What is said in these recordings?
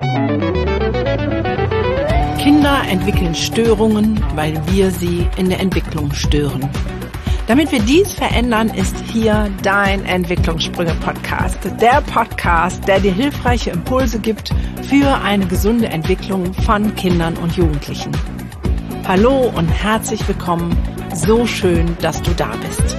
Kinder entwickeln Störungen, weil wir sie in der Entwicklung stören. Damit wir dies verändern, ist hier dein Entwicklungssprünge-Podcast. Der Podcast, der dir hilfreiche Impulse gibt für eine gesunde Entwicklung von Kindern und Jugendlichen. Hallo und herzlich willkommen. So schön, dass du da bist.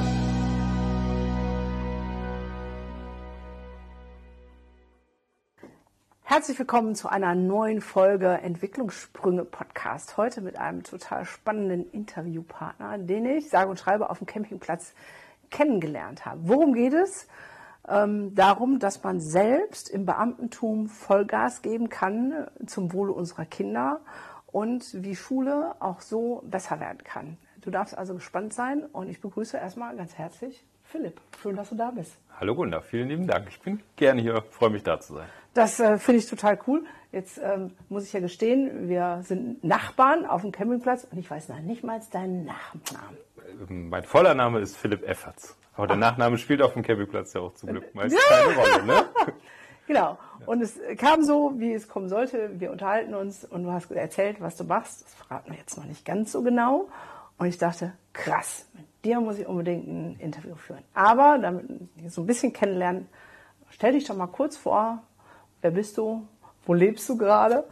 Herzlich willkommen zu einer neuen Folge Entwicklungssprünge Podcast. Heute mit einem total spannenden Interviewpartner, den ich sage und schreibe auf dem Campingplatz kennengelernt habe. Worum geht es? Darum, dass man selbst im Beamtentum Vollgas geben kann zum Wohle unserer Kinder und wie Schule auch so besser werden kann. Du darfst also gespannt sein und ich begrüße erstmal ganz herzlich Philipp. Schön, dass du da bist. Hallo Gunda, vielen lieben Dank. Ich bin gerne hier, freue mich da zu sein. Das finde ich total cool. Jetzt muss ich ja gestehen, wir sind Nachbarn auf dem Campingplatz und ich weiß noch nicht mal deinen Nachnamen. Mein voller Name ist Philipp Efferts. Aber der Nachname spielt auf dem Campingplatz ja auch zum Glück meist keine Rolle, ne? Genau. Und es kam so, wie es kommen sollte. Wir unterhalten uns und du hast erzählt, was du machst. Das verraten wir jetzt noch nicht ganz so genau. Und ich dachte, krass, mit dir muss ich unbedingt ein Interview führen. Aber damit wir so ein bisschen kennenlernen, stell dich doch mal kurz vor. Wer bist du? Wo lebst du gerade?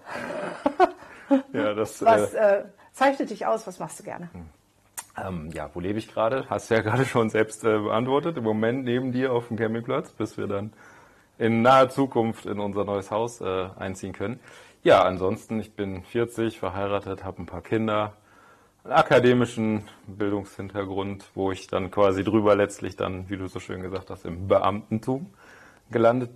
Ja, was zeichnet dich aus? Was machst du gerne? Ja, wo lebe ich gerade? Hast du ja gerade schon selbst beantwortet. Im Moment neben dir auf dem Campingplatz, bis wir dann in naher Zukunft in unser neues Haus einziehen können. Ja, ansonsten, ich bin 40, verheiratet, habe ein paar Kinder, einen akademischen Bildungshintergrund, wo ich dann quasi drüber letztlich dann, wie du so schön gesagt hast, im Beamtentum gelandet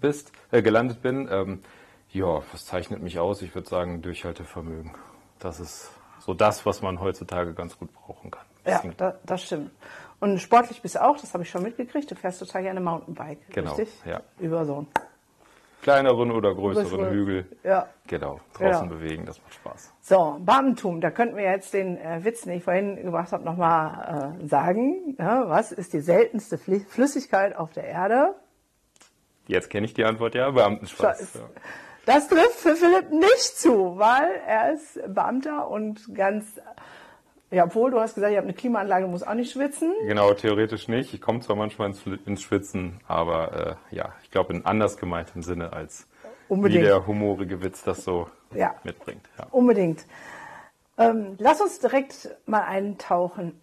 bin. Ja, was zeichnet mich aus? Ich würde sagen, Durchhaltevermögen. Das ist so das, was man heutzutage ganz gut brauchen kann. Ja, das stimmt. Und sportlich bist du auch, das habe ich schon mitgekriegt. Du fährst total gerne Mountainbike, genau, richtig? Ja. Über so einen kleineren oder größeren Hügel. Ja. Genau, draußen bewegen, das macht Spaß. So, Beamtentum, da könnten wir jetzt den Witz, den ich vorhin gebracht habe, nochmal sagen. Ja, was ist die seltenste Flüssigkeit auf der Erde? Jetzt kenne ich die Antwort, ja, Beamtenschweiß. Ja. Das trifft für Philipp nicht zu, weil er ist Beamter und ganz, ja, obwohl du hast gesagt, ihr habt eine Klimaanlage, muss auch nicht schwitzen. Genau, theoretisch nicht. Ich komme zwar manchmal ins Schwitzen, aber ja, ich glaube in anders gemeintem Sinne als wie der humorige Witz das so mitbringt. Ja. Unbedingt. Lass uns direkt mal eintauchen.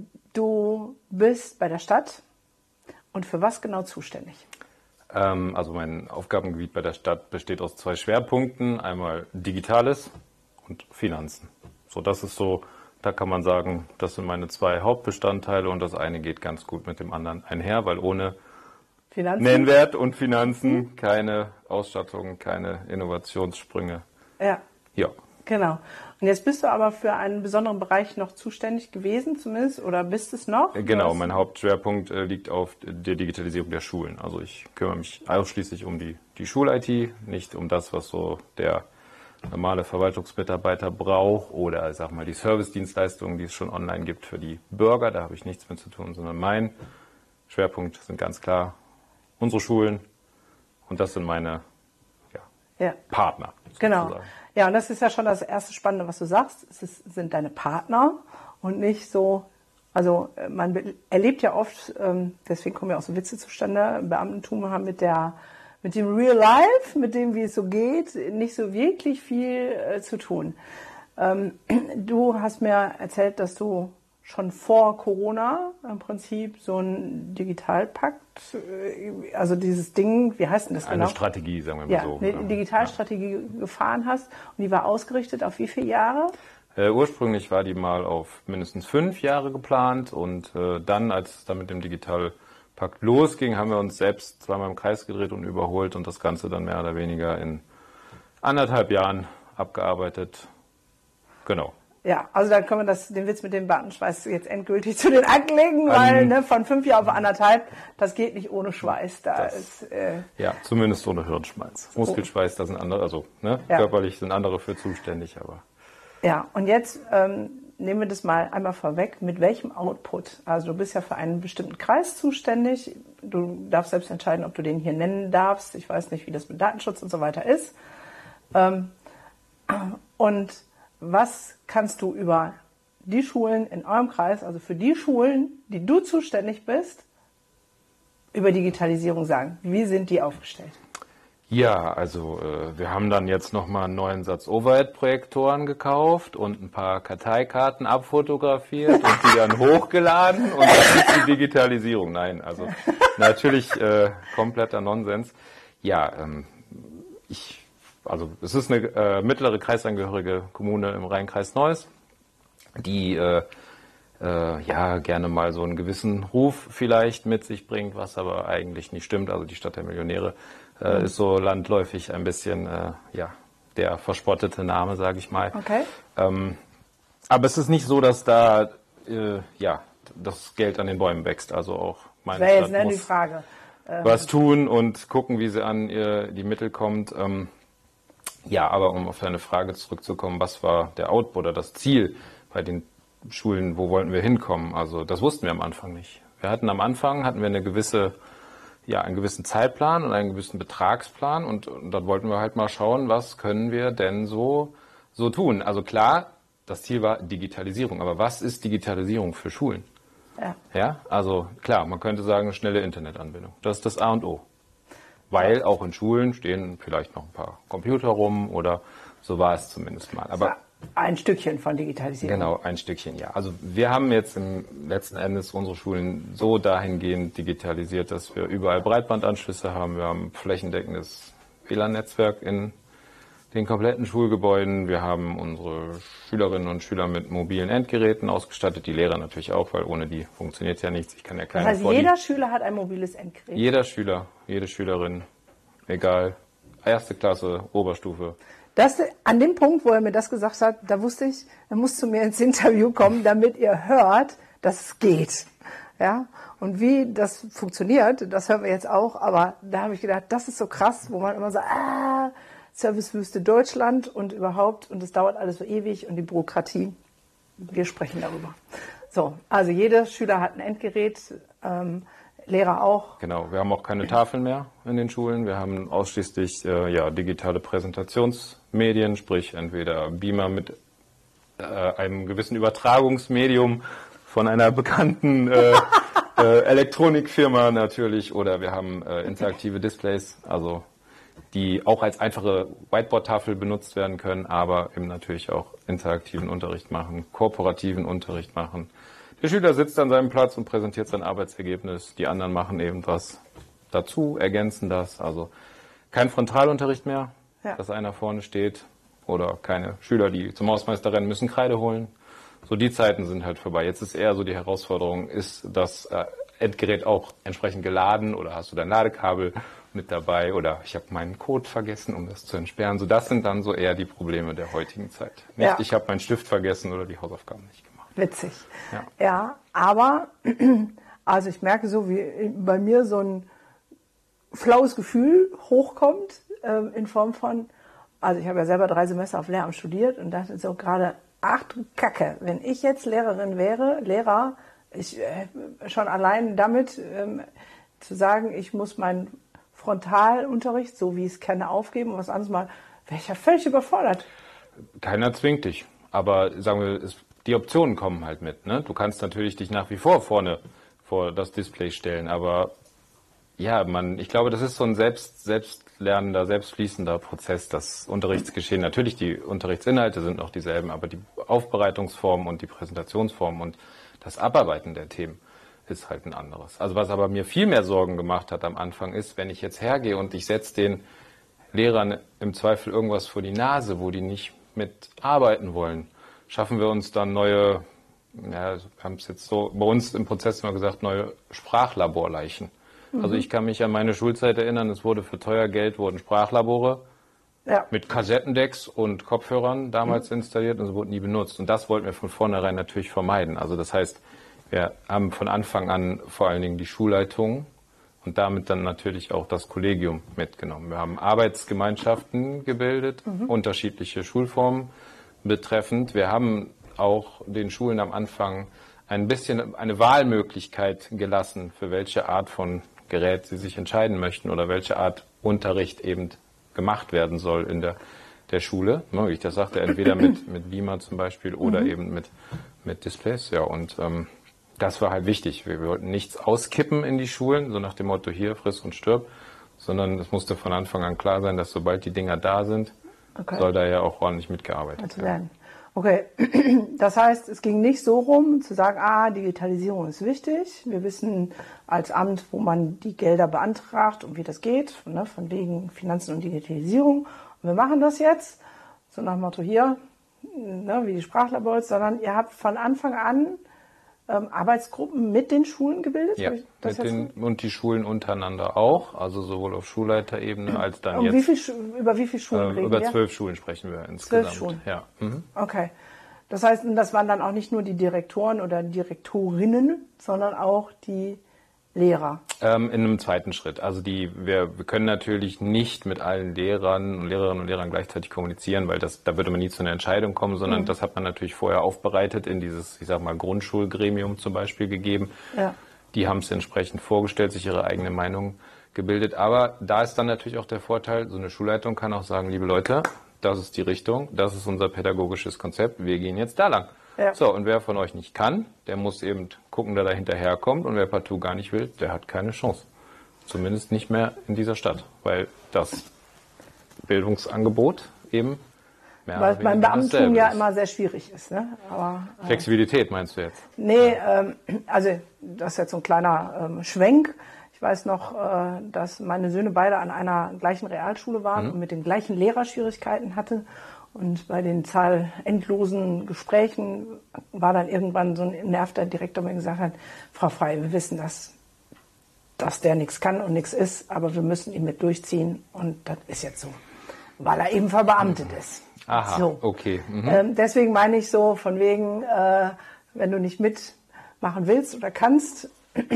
Du bist bei der Stadt und für was genau zuständig? Also mein Aufgabengebiet bei der Stadt besteht aus 2 Schwerpunkten. Einmal Digitales und Finanzen. So, das ist so, da kann man sagen, das sind meine 2 Hauptbestandteile und das eine geht ganz gut mit dem anderen einher, weil ohne Nennwert und Finanzen keine Ausstattung, keine Innovationssprünge. Ja. Ja. Genau. Und jetzt bist du aber für einen besonderen Bereich noch zuständig gewesen, zumindest, oder bist es noch? Genau, mein Hauptschwerpunkt liegt auf der Digitalisierung der Schulen. Also ich kümmere mich ausschließlich um die Schul-IT, nicht um das, was so der normale Verwaltungsmitarbeiter braucht oder, ich sag mal, die Servicedienstleistungen, die es schon online gibt für die Bürger. Da habe ich nichts mit zu tun, sondern mein Schwerpunkt sind ganz klar unsere Schulen und das sind meine Partner. Genau. Sozusagen. Ja, und das ist ja schon das erste Spannende, was du sagst. Sind deine Partner und nicht so, also man erlebt ja oft, deswegen kommen ja auch so Witze zustande, Beamtentum haben mit dem Real Life, mit dem, wie es so geht, nicht so wirklich viel zu tun. Du hast mir erzählt, dass du schon vor Corona im Prinzip so ein Digitalpakt, also dieses Ding, wie heißt denn das genau? Eine Strategie, sagen wir mal so. Eine Digitalstrategie gefahren hast und die war ausgerichtet auf wie viele Jahre? Ursprünglich war die mal auf mindestens 5 Jahre geplant und dann, als es dann mit dem Digitalpakt losging, haben wir uns selbst zweimal im Kreis gedreht und überholt und das Ganze dann mehr oder weniger in 1,5 Jahren abgearbeitet. Genau. Ja, also dann können wir den Witz mit dem Beamtenschweiß jetzt endgültig zu den Akten legen, weil von 5 Jahren auf 1,5, das geht nicht ohne Schweiß. Ja, zumindest ohne Hirnschmalz. Muskelschweiß, da sind andere, also körperlich sind andere für zuständig, aber. Ja, und jetzt nehmen wir das mal einmal vorweg, mit welchem Output? Also du bist ja für einen bestimmten Kreis zuständig, du darfst selbst entscheiden, ob du den hier nennen darfst. Ich weiß nicht, wie das mit Datenschutz und so weiter ist. Und was kannst du über die Schulen in eurem Kreis, also für die Schulen, die du zuständig bist, über Digitalisierung sagen? Wie sind die aufgestellt? Ja, also wir haben dann jetzt nochmal einen neuen Satz Overhead-Projektoren gekauft und ein paar Karteikarten abfotografiert und die dann hochgeladen und das ist die Digitalisierung. Nein, also natürlich kompletter Nonsens. Ja, also es ist eine mittlere kreisangehörige Kommune im Rhein-Kreis Neuss, die ja gerne mal so einen gewissen Ruf vielleicht mit sich bringt, was aber eigentlich nicht stimmt. Also die Stadt der Millionäre ist so landläufig ein bisschen ja, der verspottete Name, sage ich mal. Okay. Aber es ist nicht so, dass da ja, das Geld an den Bäumen wächst. Also auch meine Wäre Stadt jetzt die muss Frage. was tun und gucken, wie sie an die Mittel kommt. Ja, aber um auf deine Frage zurückzukommen, was war der Output oder das Ziel bei den Schulen, wo wollten wir hinkommen? Also das wussten wir am Anfang nicht. Am Anfang hatten wir eine gewisse, ja, einen gewissen Zeitplan und einen gewissen Betragsplan und dort wollten wir halt mal schauen, was können wir denn so tun. Also klar, das Ziel war Digitalisierung, aber was ist Digitalisierung für Schulen? Ja, also klar, man könnte sagen, schnelle Internetanbindung. Das ist das A und O. Weil auch in Schulen stehen vielleicht noch ein paar Computer rum oder so war es zumindest mal. Aber ein Stückchen von Digitalisierung. Genau, ein Stückchen, ja. Also wir haben jetzt im letzten Endes unsere Schulen so dahingehend digitalisiert, dass wir überall Breitbandanschlüsse haben. Wir haben flächendeckendes WLAN-Netzwerk in den kompletten Schulgebäuden. Wir haben unsere Schülerinnen und Schüler mit mobilen Endgeräten ausgestattet, die Lehrer natürlich auch, weil ohne die funktioniert ja nichts. Ich kann ja keine. Das heißt, jeder Schüler hat ein mobiles Endgerät? Jeder Schüler, jede Schülerin, egal, 1. Klasse, Oberstufe. An dem Punkt, wo er mir das gesagt hat, da wusste ich, er muss zu mir ins Interview kommen, damit ihr hört, dass es geht. Ja? Und wie das funktioniert, das hören wir jetzt auch, aber da habe ich gedacht, das ist so krass, wo man immer sagt, Servicewüste Deutschland und überhaupt, und es dauert alles so ewig und die Bürokratie, wir sprechen darüber. So, also jeder Schüler hat ein Endgerät, Lehrer auch. Genau, wir haben auch keine Tafeln mehr in den Schulen. Wir haben ausschließlich ja, digitale Präsentationsmedien, sprich entweder Beamer mit einem gewissen Übertragungsmedium von einer bekannten Elektronikfirma natürlich, oder wir haben interaktive Displays, also die auch als einfache Whiteboard-Tafel benutzt werden können, aber eben natürlich auch interaktiven Unterricht machen, kooperativen Unterricht machen. Der Schüler sitzt an seinem Platz und präsentiert sein Arbeitsergebnis. Die anderen machen eben was dazu, ergänzen das. Also kein Frontalunterricht mehr, dass einer vorne steht, oder keine Schüler, die zum Hausmeister rennen müssen, Kreide holen. So, die Zeiten sind halt vorbei. Jetzt ist eher so die Herausforderung, ist das Endgerät auch entsprechend geladen oder hast du dein Ladekabel mit dabei oder ich habe meinen Code vergessen, um das zu entsperren. So, das sind dann so eher die Probleme der heutigen Zeit. Nicht, ich habe meinen Stift vergessen oder die Hausaufgaben nicht gemacht. Witzig. Ja, aber also ich merke so, wie bei mir so ein flaues Gefühl hochkommt in Form von, also ich habe ja selber 3 Semester auf Lehramt studiert und dachte so gerade, ach du Kacke, wenn ich jetzt Lehrerin wäre, Lehrer, ich schon allein damit zu sagen, ich muss meinen Frontalunterricht, so wie ich es kenne, aufgeben und was anderes mal, wäre ich ja völlig überfordert. Keiner zwingt dich, aber sagen wir, die Optionen kommen halt mit. Ne? Du kannst natürlich dich nach wie vor vorne vor das Display stellen, aber ja, ich glaube, das ist so ein selbstlernender, selbstfließender Prozess, das Unterrichtsgeschehen. Natürlich, die Unterrichtsinhalte sind noch dieselben, aber die Aufbereitungsform und die Präsentationsform und das Abarbeiten der Themen ist halt ein anderes. Also was aber mir viel mehr Sorgen gemacht hat am Anfang ist, wenn ich jetzt hergehe und ich setze den Lehrern im Zweifel irgendwas vor die Nase, wo die nicht mit arbeiten wollen, schaffen wir uns dann neue, ja, wir haben es jetzt so bei uns im Prozess immer gesagt, neue Sprachlaborleichen. Also ich kann mich an meine Schulzeit erinnern, es wurde für teuer Geld, wurden Sprachlabore mit Kassettendecks und Kopfhörern damals installiert und sie wurden nie benutzt. Und das wollten wir von vornherein natürlich vermeiden. Also das heißt, wir haben von Anfang an vor allen Dingen die Schulleitung und damit dann natürlich auch das Kollegium mitgenommen. Wir haben Arbeitsgemeinschaften gebildet, unterschiedliche Schulformen betreffend. Wir haben auch den Schulen am Anfang ein bisschen eine Wahlmöglichkeit gelassen, für welche Art von Gerät sie sich entscheiden möchten oder welche Art Unterricht eben gemacht werden soll in der der Schule, ne, wie ich das sagte, entweder mit Beamer zum Beispiel oder eben mit Displays. Ja, und das war halt wichtig. Wir wollten nichts auskippen in die Schulen, so nach dem Motto hier, friss und stirb, sondern es musste von Anfang an klar sein, dass sobald die Dinger da sind, soll da ja auch ordentlich mitgearbeitet werden. Okay, das heißt, es ging nicht so rum, zu sagen, Digitalisierung ist wichtig. Wir wissen als Amt, wo man die Gelder beantragt und wie das geht, ne, von wegen Finanzen und Digitalisierung. Und wir machen das jetzt, so nach dem Motto hier, ne, wie die Sprachlabors, sondern ihr habt von Anfang an Arbeitsgruppen mit den Schulen gebildet? Ja, und die Schulen untereinander auch, also sowohl auf Schulleiterebene als dann jetzt. Über wie viele Schulen reden wir? Über 12 Schulen sprechen wir insgesamt. 12 Schulen? Ja. Mhm. Okay. Das heißt, das waren dann auch nicht nur die Direktoren oder Direktorinnen, sondern auch die Lehrer? In einem zweiten Schritt. Also wir können natürlich nicht mit allen Lehrerinnen und Lehrern gleichzeitig kommunizieren, weil da würde man nie zu einer Entscheidung kommen, sondern das hat man natürlich vorher aufbereitet, in dieses, ich sag mal, Grundschulgremium zum Beispiel gegeben. Ja. Die haben es entsprechend vorgestellt, sich ihre eigene Meinung gebildet. Aber da ist dann natürlich auch der Vorteil, so eine Schulleitung kann auch sagen, liebe Leute, das ist die Richtung, das ist unser pädagogisches Konzept, wir gehen jetzt da lang. Ja. So, und wer von euch nicht kann, der muss eben gucken, dass er hinterherkommt. Und wer partout gar nicht will, der hat keine Chance. Zumindest nicht mehr in dieser Stadt, weil das Bildungsangebot eben mehr weil beim Beamtentum ja immer sehr schwierig ist. Ne? Aber, Flexibilität meinst du jetzt? Nee, also das ist jetzt so ein kleiner Schwenk. Ich weiß noch, dass meine Söhne beide an einer gleichen Realschule waren und mit den gleichen Lehrerschwierigkeiten hatten. Und bei den endlosen Gesprächen war dann irgendwann so ein nervter Direktor, der mir gesagt hat, Frau Frey, wir wissen, dass der nichts kann und nichts ist, aber wir müssen ihn mit durchziehen und das ist jetzt so, weil er eben verbeamtet ist. Aha, so. Okay. Deswegen meine ich so, von wegen, wenn du nicht mitmachen willst oder kannst,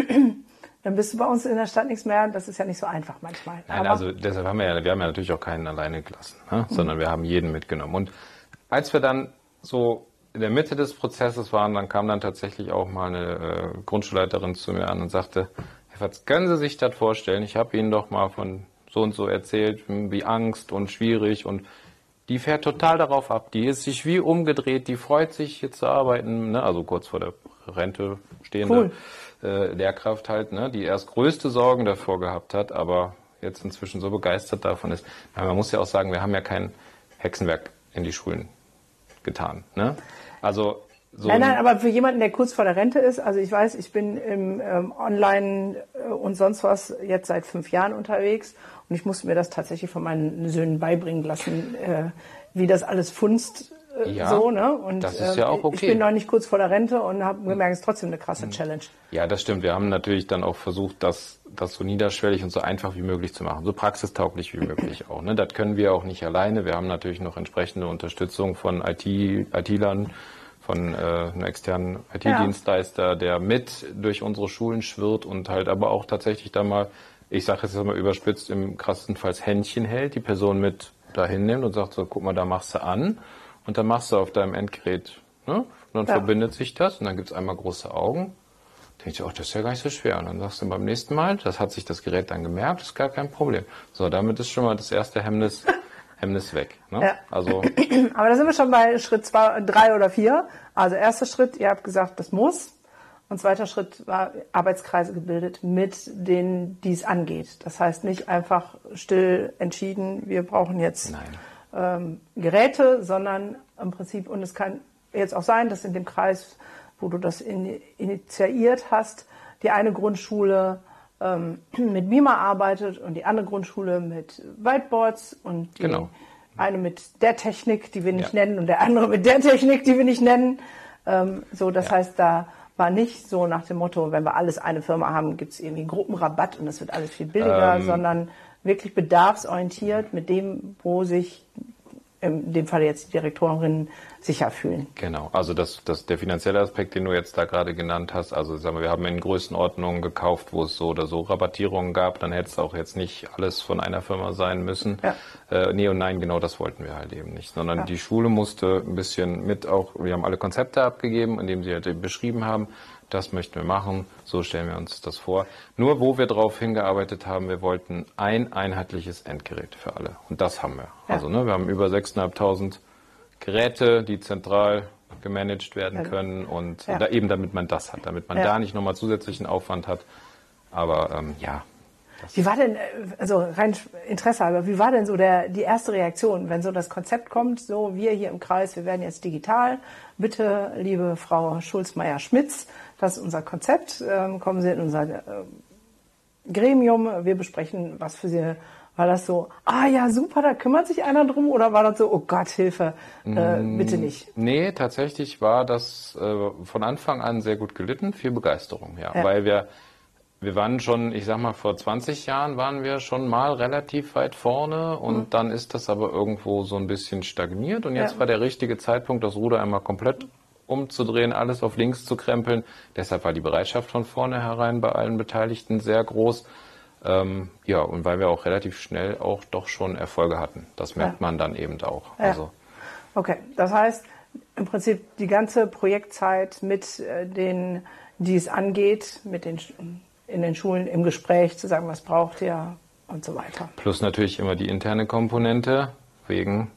dann bist du bei uns in der Stadt nichts mehr. Das ist ja nicht so einfach manchmal. Nein, also deshalb haben wir ja natürlich auch keinen alleine gelassen, ne? Sondern wir haben jeden mitgenommen. Und als wir dann so in der Mitte des Prozesses waren, dann kam dann tatsächlich auch mal eine Grundschulleiterin zu mir an und sagte, Herr Fatz, können Sie sich das vorstellen? Ich habe Ihnen doch mal von so und so erzählt, wie Angst und schwierig, und die fährt total darauf ab. Die ist sich wie umgedreht, die freut sich hier zu arbeiten, ne? Also kurz vor der Rente stehende. Cool. Lehrkraft halt, ne, die erst größte Sorgen davor gehabt hat, aber jetzt inzwischen so begeistert davon ist. Man muss ja auch sagen, wir haben ja kein Hexenwerk in die Schulen getan. Ne? Also so nein, aber für jemanden, der kurz vor der Rente ist, also ich weiß, ich bin im Online und sonst was jetzt seit 5 Jahren unterwegs und ich musste mir das tatsächlich von meinen Söhnen beibringen lassen, wie das alles funzt. Ja, so, ne? Und das ist ja auch okay. Ich bin noch nicht kurz vor der Rente und habe gemerkt, es ist trotzdem eine krasse Challenge. Ja, das stimmt. Wir haben natürlich dann auch versucht, das so niederschwellig und so einfach wie möglich zu machen, so praxistauglich wie möglich auch. Ne? Das können wir auch nicht alleine. Wir haben natürlich noch entsprechende Unterstützung von IT-Lern, von einem externen IT-Dienstleister, der mit durch unsere Schulen schwirrt und halt aber auch tatsächlich da mal, ich sage jetzt mal überspitzt, im krassesten Fall Händchen hält, die Person mit dahin nimmt und sagt so, guck mal, da machst du an. Und dann machst du auf deinem Endgerät, ne? Und dann verbindet sich das und dann gibt's einmal große Augen. Denkst du, das ist ja gar nicht so schwer. Und dann sagst du beim nächsten Mal, das hat sich das Gerät dann gemerkt, ist gar kein Problem. So, damit ist schon mal das erste Hemmnis weg. Ne? Ja. Also, aber da sind wir schon bei Schritt 3 oder 4. Also erster Schritt, ihr habt gesagt, das muss. Und zweiter Schritt war Arbeitskreise gebildet mit denen, die es angeht. Das heißt nicht einfach still entschieden, wir brauchen jetzt Geräte, sondern im Prinzip, und es kann jetzt auch sein, dass in dem Kreis, wo du das initiiert hast, die eine Grundschule mit Beamer arbeitet und die andere Grundschule mit Whiteboards und die eine mit der Technik, die wir nicht nennen, und der andere mit der Technik, die wir nicht nennen. Das heißt, da war nicht so nach dem Motto, wenn wir alles eine Firma haben, gibt es irgendwie einen Gruppenrabatt und es wird alles viel billiger, sondern wirklich bedarfsorientiert mit dem, wo sich in dem Fall jetzt die Direktorinnen sicher fühlen. Genau, also der finanzielle Aspekt, den du jetzt da gerade genannt hast, also sagen wir haben in Größenordnungen gekauft, wo es so oder so Rabattierungen gab, dann hätte es auch jetzt nicht alles von einer Firma sein müssen. Ja. Nee und nein, genau das wollten wir halt eben nicht, sondern die Schule musste ein bisschen mit auch, wir haben alle Konzepte abgegeben, indem sie halt eben beschrieben haben, das möchten wir machen, so stellen wir uns das vor. Nur wo wir darauf hingearbeitet haben, wir wollten ein einheitliches Endgerät für alle. Und das haben wir. Ja. Also wir haben über 6.500 Geräte, die zentral gemanagt werden können und Ja. damit man das hat, damit man da nicht nochmal zusätzlichen Aufwand hat. Aber ja. Wie war denn, also rein Interesse halber, wie war denn so die erste Reaktion, wenn so das Konzept kommt, so wir hier im Kreis, wir werden jetzt digital, bitte liebe Frau Schulz-Meyer-Schmitz, das ist unser Konzept, kommen Sie in unser Gremium, wir besprechen was für Sie. War das so, ja super, da kümmert sich einer drum, oder war das so, oh Gott, Hilfe, bitte nicht? Nee, tatsächlich war das von Anfang an sehr gut gelitten, viel Begeisterung, weil wir waren schon, ich sag mal, vor 20 Jahren waren wir schon mal relativ weit vorne und dann ist das aber irgendwo so ein bisschen stagniert und jetzt war der richtige Zeitpunkt, das Ruder einmal komplett umzudrehen, alles auf links zu krempeln. Deshalb war die Bereitschaft von vornherein bei allen Beteiligten sehr groß. Und weil wir auch relativ schnell auch doch schon Erfolge hatten. Das merkt man dann eben auch. Ja. Also. Okay, das heißt im Prinzip die ganze Projektzeit mit denen, die es angeht, in den Schulen im Gespräch zu sagen, was braucht ihr und so weiter. Plus natürlich immer die interne Komponente wegen,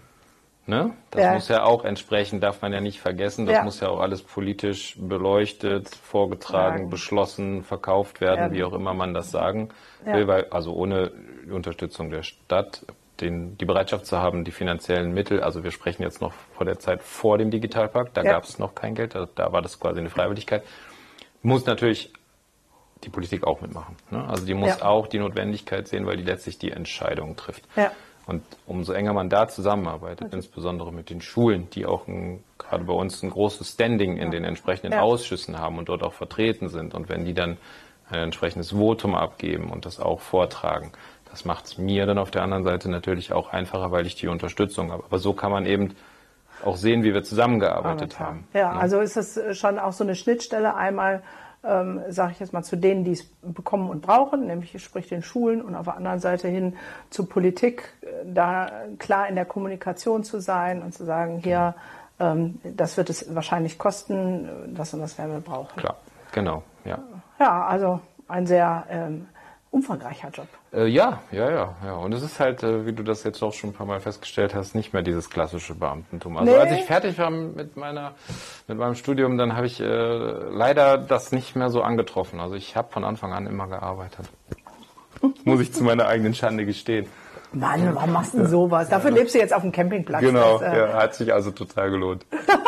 Das muss ja auch entsprechend, darf man ja nicht vergessen, das muss ja auch alles politisch beleuchtet, vorgetragen, beschlossen, verkauft werden, wie auch immer man das sagen will, weil also ohne die Unterstützung der Stadt, die Bereitschaft zu haben, die finanziellen Mittel, also wir sprechen jetzt noch vor der Zeit vor dem Digitalpakt, da gab es noch kein Geld, da war das quasi eine Freiwilligkeit, muss natürlich die Politik auch mitmachen. Also die muss auch die Notwendigkeit sehen, weil die letztlich die Entscheidungen trifft. Ja. Und umso enger man da zusammenarbeitet, insbesondere mit den Schulen, die auch gerade bei uns ein großes Standing in den entsprechenden Ausschüssen haben und dort auch vertreten sind. Und wenn die dann ein entsprechendes Votum abgeben und das auch vortragen, das macht es mir dann auf der anderen Seite natürlich auch einfacher, weil ich die Unterstützung habe. Aber so kann man eben auch sehen, wie wir zusammengearbeitet haben. Ja, also ist es schon auch so eine Schnittstelle einmal, sage ich jetzt mal, zu denen, die es bekommen und brauchen, nämlich sprich den Schulen, und auf der anderen Seite hin zur Politik, da klar in der Kommunikation zu sein und zu sagen, hier, das wird es wahrscheinlich kosten, das und das werden wir brauchen. Klar, genau, ja. Ja, also ein sehr umfangreicher Job. Ja. Und es ist halt, wie du das jetzt auch schon ein paar Mal festgestellt hast, nicht mehr dieses klassische Beamtentum. Also als ich fertig war mit meinem Studium, dann habe ich leider das nicht mehr so angetroffen. Also ich habe von Anfang an immer gearbeitet. Muss ich zu meiner eigenen Schande gestehen. Mann, warum machst du denn sowas? Dafür lebst du jetzt auf dem Campingplatz. Genau, hat sich also total gelohnt.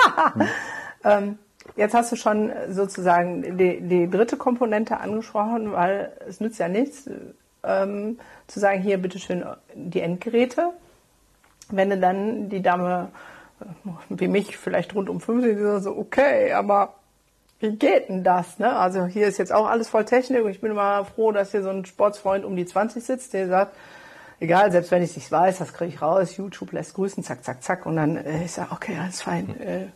Jetzt hast du schon sozusagen die dritte Komponente angesprochen, weil es nützt ja nichts, zu sagen, hier bitteschön die Endgeräte. Wenn du dann die Dame, wie mich, vielleicht rund um 50, so, okay, aber wie geht denn das? Ne? Also hier ist jetzt auch alles voll Technik und ich bin immer froh, dass hier so ein Sportsfreund um die 20 sitzt, der sagt, egal, selbst wenn ich es nicht weiß, das kriege ich raus, YouTube lässt grüßen, zack, zack, zack, und dann ich sage, okay, alles fein.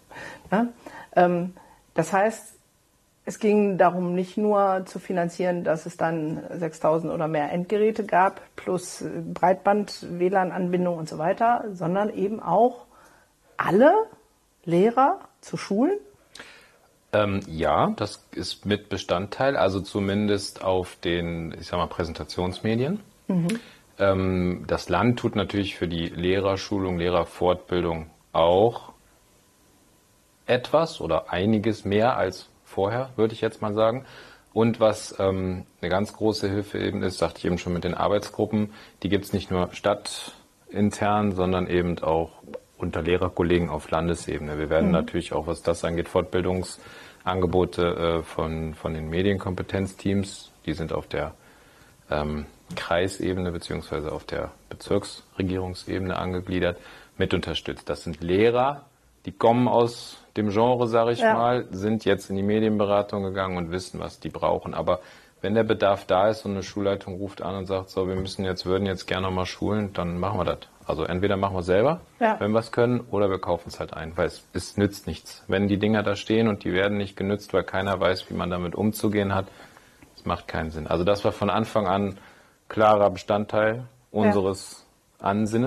Das heißt, es ging darum, nicht nur zu finanzieren, dass es dann 6.000 oder mehr Endgeräte gab, plus Breitband, WLAN-Anbindung und so weiter, sondern eben auch alle Lehrer zu schulen? Ja, das ist mit Bestandteil, also zumindest auf den, ich sag mal, Präsentationsmedien. Das Land tut natürlich für die Lehrerschulung, Lehrerfortbildung auch etwas oder einiges mehr als vorher, würde ich jetzt mal sagen. Und was eine ganz große Hilfe eben ist, sagte ich eben schon mit den Arbeitsgruppen, die gibt es nicht nur stadtintern, sondern eben auch unter Lehrerkollegen auf Landesebene. Wir werden natürlich auch, was das angeht, Fortbildungsangebote von den Medienkompetenzteams, die sind auf der Kreisebene beziehungsweise auf der Bezirksregierungsebene angegliedert, mit unterstützt. Das sind Lehrer, die kommen aus dem Genre, sage ich mal, sind jetzt in die Medienberatung gegangen und wissen, was die brauchen. Aber wenn der Bedarf da ist und eine Schulleitung ruft an und sagt, so, würden jetzt gerne noch mal schulen, dann machen wir das. Also entweder machen wir es selber, wenn wir es können, oder wir kaufen es halt ein, weil es nützt nichts. Wenn die Dinger da stehen und die werden nicht genützt, weil keiner weiß, wie man damit umzugehen hat, das macht keinen Sinn. Also das war von Anfang an klarer Bestandteil unseres Ansinnens.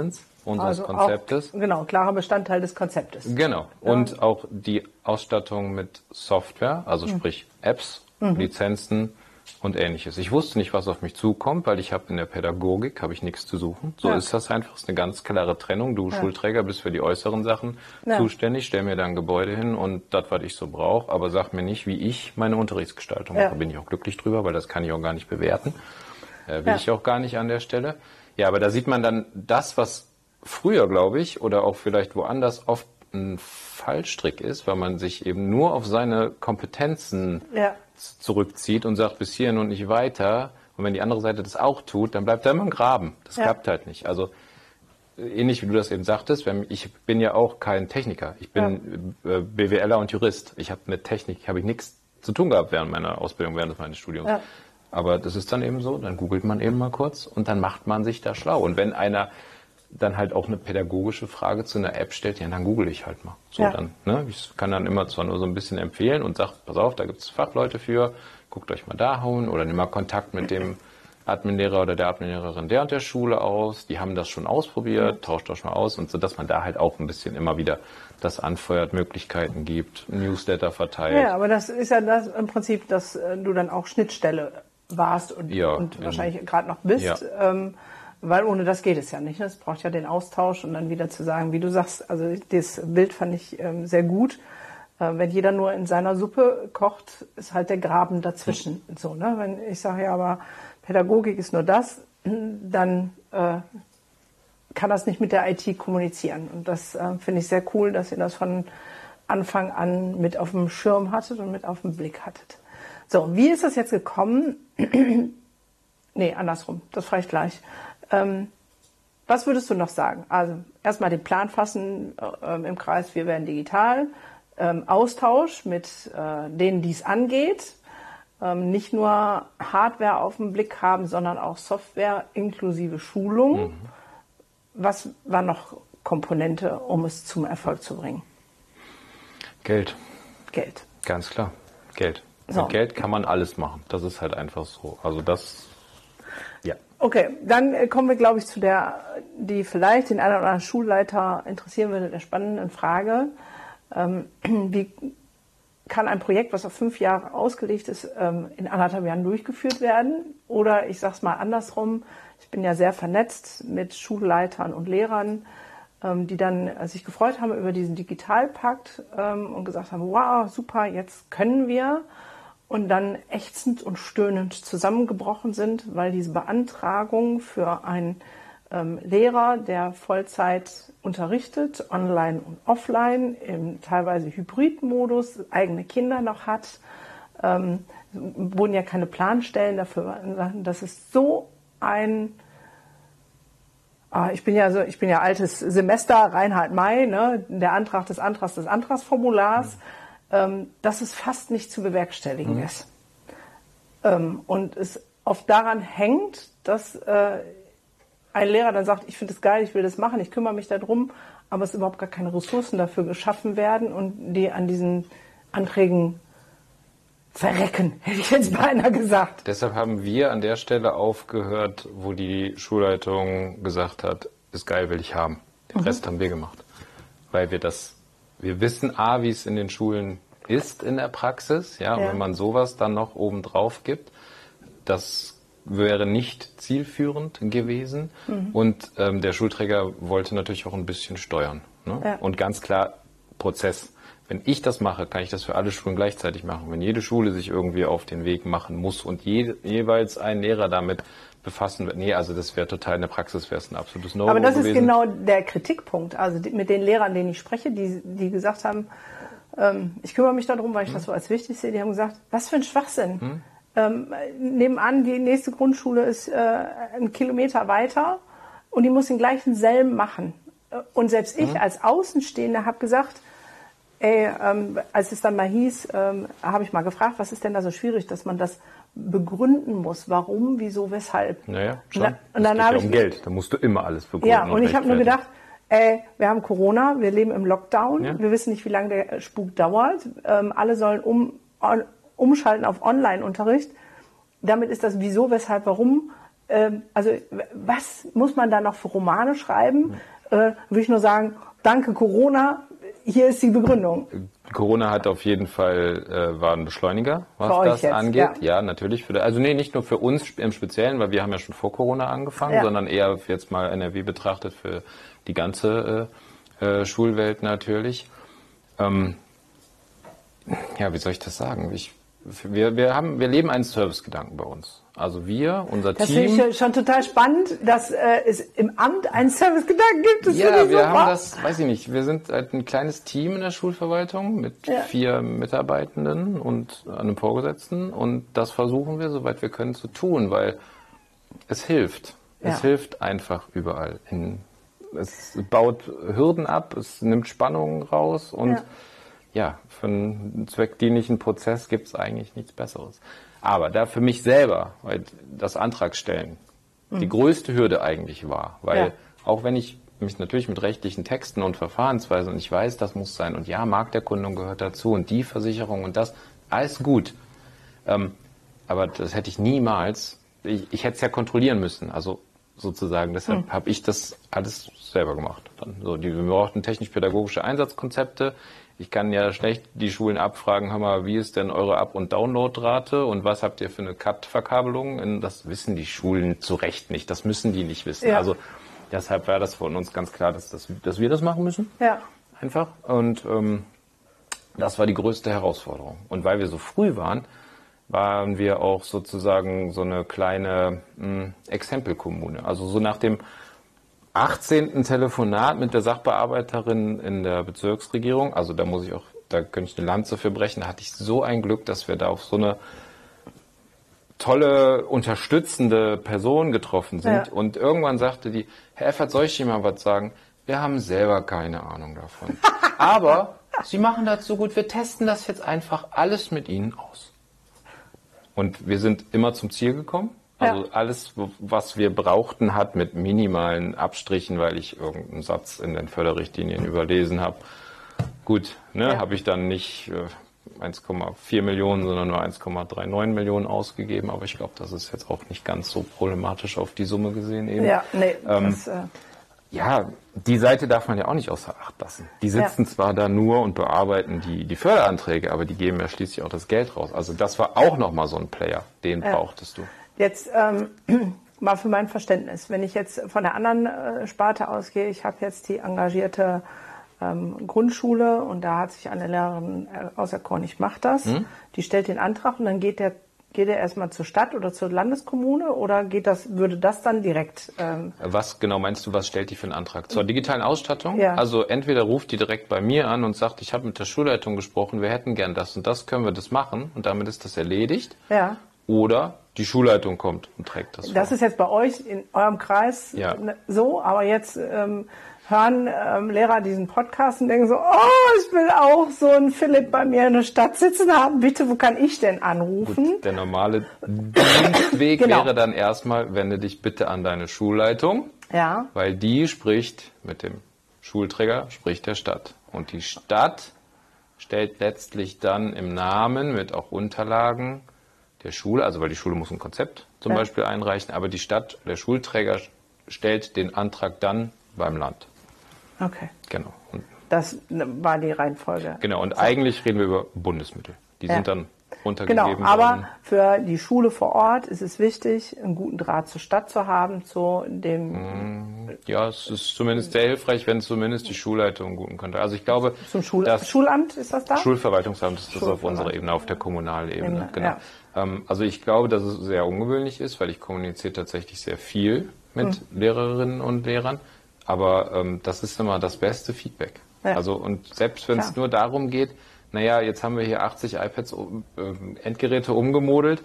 unseres Konzeptes. Auch, genau, klarer Bestandteil des Konzeptes. Genau. Und auch die Ausstattung mit Software, also sprich Apps, Lizenzen und Ähnliches. Ich wusste nicht, was auf mich zukommt, weil ich habe in der Pädagogik nichts zu suchen. So ist das einfach. Das ist eine ganz klare Trennung. Du Schulträger bist für die äußeren Sachen zuständig. Stell mir da ein Gebäude hin und das, was ich so brauche. Aber sag mir nicht, wie ich meine Unterrichtsgestaltung mache. Bin ich auch glücklich drüber, weil das kann ich auch gar nicht bewerten. Will ich auch gar nicht an der Stelle. Ja, aber da sieht man dann das, was früher, glaube ich, oder auch vielleicht woanders oft ein Fallstrick ist, weil man sich eben nur auf seine Kompetenzen zurückzieht und sagt, bis hierhin und nicht weiter. Und wenn die andere Seite das auch tut, dann bleibt da immer ein Graben. Das klappt halt nicht. Also ähnlich wie du das eben sagtest, ich bin ja auch kein Techniker. Ich bin BWLer und Jurist. Ich habe mit Technik nichts zu tun gehabt während meiner Ausbildung, während meines Studiums. Ja. Aber das ist dann eben so, dann googelt man eben mal kurz und dann macht man sich da schlau. Und wenn einer dann halt auch eine pädagogische Frage zu einer App stellt, dann google ich halt mal. So dann, ne? Ich kann dann immer zwar nur so ein bisschen empfehlen und sage, pass auf, da gibt es Fachleute für, guckt euch mal da hauen oder nehmt mal Kontakt mit dem Adminlehrer oder der Adminlehrerin der und der Schule aus. Die haben das schon ausprobiert, tauscht euch mal aus und so, dass man da halt auch ein bisschen immer wieder das anfeuert, Möglichkeiten gibt, Newsletter verteilt. Ja, aber das ist ja das im Prinzip, dass du dann auch Schnittstelle warst und wahrscheinlich gerade noch bist. Ja. Weil ohne das geht es ja nicht. Es braucht ja den Austausch und dann wieder zu sagen, wie du sagst, also das Bild fand ich sehr gut. Wenn jeder nur in seiner Suppe kocht, ist halt der Graben dazwischen. So, ne? Wenn ich sage, ja, aber Pädagogik ist nur das, dann kann das nicht mit der IT kommunizieren. Und das finde ich sehr cool, dass ihr das von Anfang an mit auf dem Schirm hattet und mit auf dem Blick hattet. So, wie ist das jetzt gekommen? Nee, andersrum, das frage ich gleich. Was würdest du noch sagen? Also erstmal den Plan fassen im Kreis, wir werden digital, Austausch mit denen, die es angeht, nicht nur Hardware auf den Blick haben, sondern auch Software inklusive Schulung. Was war noch Komponente, um es zum Erfolg zu bringen? Geld. Geld. Ganz klar, Geld. So. Mit Geld kann man alles machen. Das ist halt einfach so. Also das, ja. Okay, dann kommen wir, glaube ich, zu der, die vielleicht den einen oder anderen Schulleiter interessieren würde, der spannenden Frage. Wie kann ein Projekt, was auf 5 Jahre ausgelegt ist, in 1,5 Jahren durchgeführt werden? Oder ich sage es mal andersrum, ich bin ja sehr vernetzt mit Schulleitern und Lehrern, die dann sich gefreut haben über diesen Digitalpakt und gesagt haben, wow, super, jetzt können wir. Und dann ächzend und stöhnend zusammengebrochen sind, weil diese Beantragung für einen Lehrer, der Vollzeit unterrichtet, online und offline, im teilweise Hybridmodus, eigene Kinder noch hat, wurden ja keine Planstellen dafür. Das ist so ein, ich bin ja altes Semester, Reinhard May, ne, der Antrag des Antragsformulars, dass es fast nicht zu bewerkstelligen ist. Und es oft daran hängt, dass ein Lehrer dann sagt, ich finde es geil, ich will das machen, ich kümmere mich darum, aber es überhaupt gar keine Ressourcen dafür geschaffen werden und die an diesen Anträgen verrecken, hätte ich jetzt beinahe gesagt. Deshalb haben wir an der Stelle aufgehört, wo die Schulleitung gesagt hat, ist geil, will ich haben. Den Rest haben wir gemacht. Weil wir wissen, wie es in den Schulen ist in der Praxis, ja, und wenn man sowas dann noch oben drauf gibt, das wäre nicht zielführend gewesen. Und der Schulträger wollte natürlich auch ein bisschen steuern. Ne? Ja. Und ganz klar Prozess. Wenn ich das mache, kann ich das für alle Schulen gleichzeitig machen. Wenn jede Schule sich irgendwie auf den Weg machen muss und jeweils ein Lehrer damit befassen wird. Nee, also das wäre total, in der Praxis wäre es ein absolutes No-Go gewesen. Aber das ist genau der Kritikpunkt. Also mit den Lehrern, denen ich spreche, die gesagt haben, ich kümmere mich darum, weil ich das so als wichtig sehe, die haben gesagt, was für ein Schwachsinn. Nebenan, die nächste Grundschule ist 1 Kilometer weiter und die muss den gleichen selben machen. Und selbst ich als Außenstehende habe gesagt, als es dann mal hieß, habe ich mal gefragt, was ist denn da so schwierig, dass man das begründen muss, warum, wieso, weshalb. Naja, schon. Und dann habe ich Geld, da musst du immer alles begründen. Ja, und ich habe nur gedacht, wir haben Corona, wir leben im Lockdown, wir wissen nicht, wie lange der Spuk dauert, alle sollen umschalten auf Online-Unterricht. Damit ist das wieso, weshalb, warum. Also was muss man da noch für Romane schreiben? würde ich nur sagen, danke Corona, hier ist die Begründung. Corona hat auf jeden Fall, war ein Beschleuniger, was Für euch das jetzt, angeht. ja. Ja, natürlich. Also nee, nicht nur für uns im Speziellen, weil wir haben ja schon vor Corona angefangen, sondern eher jetzt mal NRW betrachtet für die ganze Schulwelt natürlich. Ja, wie soll ich das sagen? Wir leben einen Servicegedanken bei uns. Also unser Das Team. finde ich schon total spannend, dass es im Amt einen Servicegedanken gibt. Das finde Ja, ich wir super. haben das, weiß ich nicht, wir sind halt ein kleines Team in der Schulverwaltung mit 4 Mitarbeitenden und einem Vorgesetzten und das versuchen wir, soweit wir können, zu tun, weil es hilft. Es hilft einfach überall. Es baut Hürden ab, es nimmt Spannungen raus und für einen zweckdienlichen Prozess gibt es eigentlich nichts Besseres. Aber da für mich selber, weil das Antragstellen die größte Hürde eigentlich war, weil auch wenn ich mich natürlich mit rechtlichen Texten und Verfahrensweisen und ich weiß, das muss sein und ja, Markterkundung gehört dazu und die Versicherung und das, alles gut. Aber das hätte ich niemals, ich hätte es ja kontrollieren müssen, also sozusagen, deshalb habe ich das alles selber gemacht. Dann so, wir brauchten technisch-pädagogische Einsatzkonzepte. Ich kann ja schlecht die Schulen abfragen, hör mal, wie ist denn eure Up- und Downloadrate und was habt ihr für eine Cut-Verkabelung? Das wissen die Schulen zu Recht nicht, das müssen die nicht wissen. Ja. Also deshalb war das von uns ganz klar, dass wir das machen müssen. Ja. Einfach. Und das war die größte Herausforderung. Und weil wir so früh waren wir auch sozusagen so eine kleine Exempelkommune. Also so nach dem 18. Telefonat mit der Sachbearbeiterin in der Bezirksregierung, also da könnte ich eine Lanze für brechen, da hatte ich so ein Glück, dass wir da auf so eine tolle, unterstützende Person getroffen sind. Ja. Und irgendwann sagte die, Herr Effert, soll ich Ihnen mal was sagen? Wir haben selber keine Ahnung davon. Aber Sie machen das so gut, wir testen das jetzt einfach alles mit Ihnen aus. Und wir sind immer zum Ziel gekommen. Also alles, was wir brauchten, hat mit minimalen Abstrichen, weil ich irgendeinen Satz in den Förderrichtlinien überlesen habe. Gut, habe ich dann nicht 1,4 Millionen, sondern nur 1,39 Millionen ausgegeben. Aber ich glaube, das ist jetzt auch nicht ganz so problematisch auf die Summe gesehen eben. Ja, nee. Die Seite darf man ja auch nicht außer Acht lassen. Die sitzen zwar da nur und bearbeiten die Förderanträge, aber die geben ja schließlich auch das Geld raus. Also das war auch nochmal so ein Player, den brauchtest du. Jetzt mal für mein Verständnis, wenn ich jetzt von der anderen Sparte ausgehe, ich habe jetzt die engagierte Grundschule und da hat sich eine Lehrerin auserkoren, ich mache das, die stellt den Antrag und dann geht der erstmal zur Stadt oder zur Landeskommune oder würde das dann direkt? Was genau meinst du, was stellt die für einen Antrag? Zur digitalen Ausstattung? Ja. Also entweder ruft die direkt bei mir an und sagt, ich habe mit der Schulleitung gesprochen, wir hätten gern das und das, können wir das machen und damit ist das erledigt. Ja. Oder die Schulleitung kommt und trägt das vor. Das ist jetzt bei euch in eurem Kreis so, aber jetzt hören Lehrer diesen Podcast und denken so, oh, ich will auch so einen Philipp bei mir in der Stadt sitzen haben. Bitte, wo kann ich denn anrufen? Gut, der normale Dienstweg wäre dann erstmal, wende dich bitte an deine Schulleitung, weil die spricht mit dem Schulträger, spricht der Stadt. Und die Stadt stellt letztlich dann im Namen mit auch Unterlagen der Schule, also weil die Schule muss ein Konzept zum Beispiel einreichen, aber die Stadt, der Schulträger stellt den Antrag dann beim Land. Okay. Genau. Und das war die Reihenfolge. genau, und eigentlich reden wir über Bundesmittel. Die sind dann untergegeben Genau, aber worden. für die Schule vor Ort ist es wichtig, einen guten Draht zur Stadt zu haben, zu dem... Ja, es ist zumindest sehr hilfreich, wenn zumindest die Schulleitung einen guten Kontakt. Also ich glaube, Zum Schulamt ist das da? Schulverwaltungsamt ist das auf unserer Ebene, auf der kommunalen Ebene. Genau. Ja. Also ich glaube, dass es sehr ungewöhnlich ist, weil ich kommuniziere tatsächlich sehr viel mit Lehrerinnen und Lehrern. Aber das ist immer das beste Feedback. Ja. Also und selbst wenn es nur darum geht, naja, jetzt haben wir hier 80 iPads, Endgeräte umgemodelt.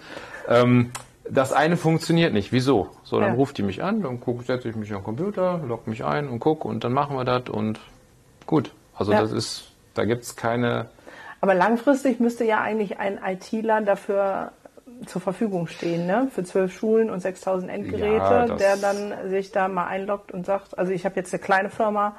Das eine funktioniert nicht. Wieso? So, dann ruft die mich an, dann setze ich mich am Computer, logge mich ein und gucke und dann machen wir das und gut. Also da gibt es keine... Aber langfristig müsste ja eigentlich ein ITler dafür zur Verfügung stehen, ne? Für 12 Schulen und 6.000 Endgeräte, der dann sich da mal einloggt und sagt, also ich habe jetzt eine kleine Firma,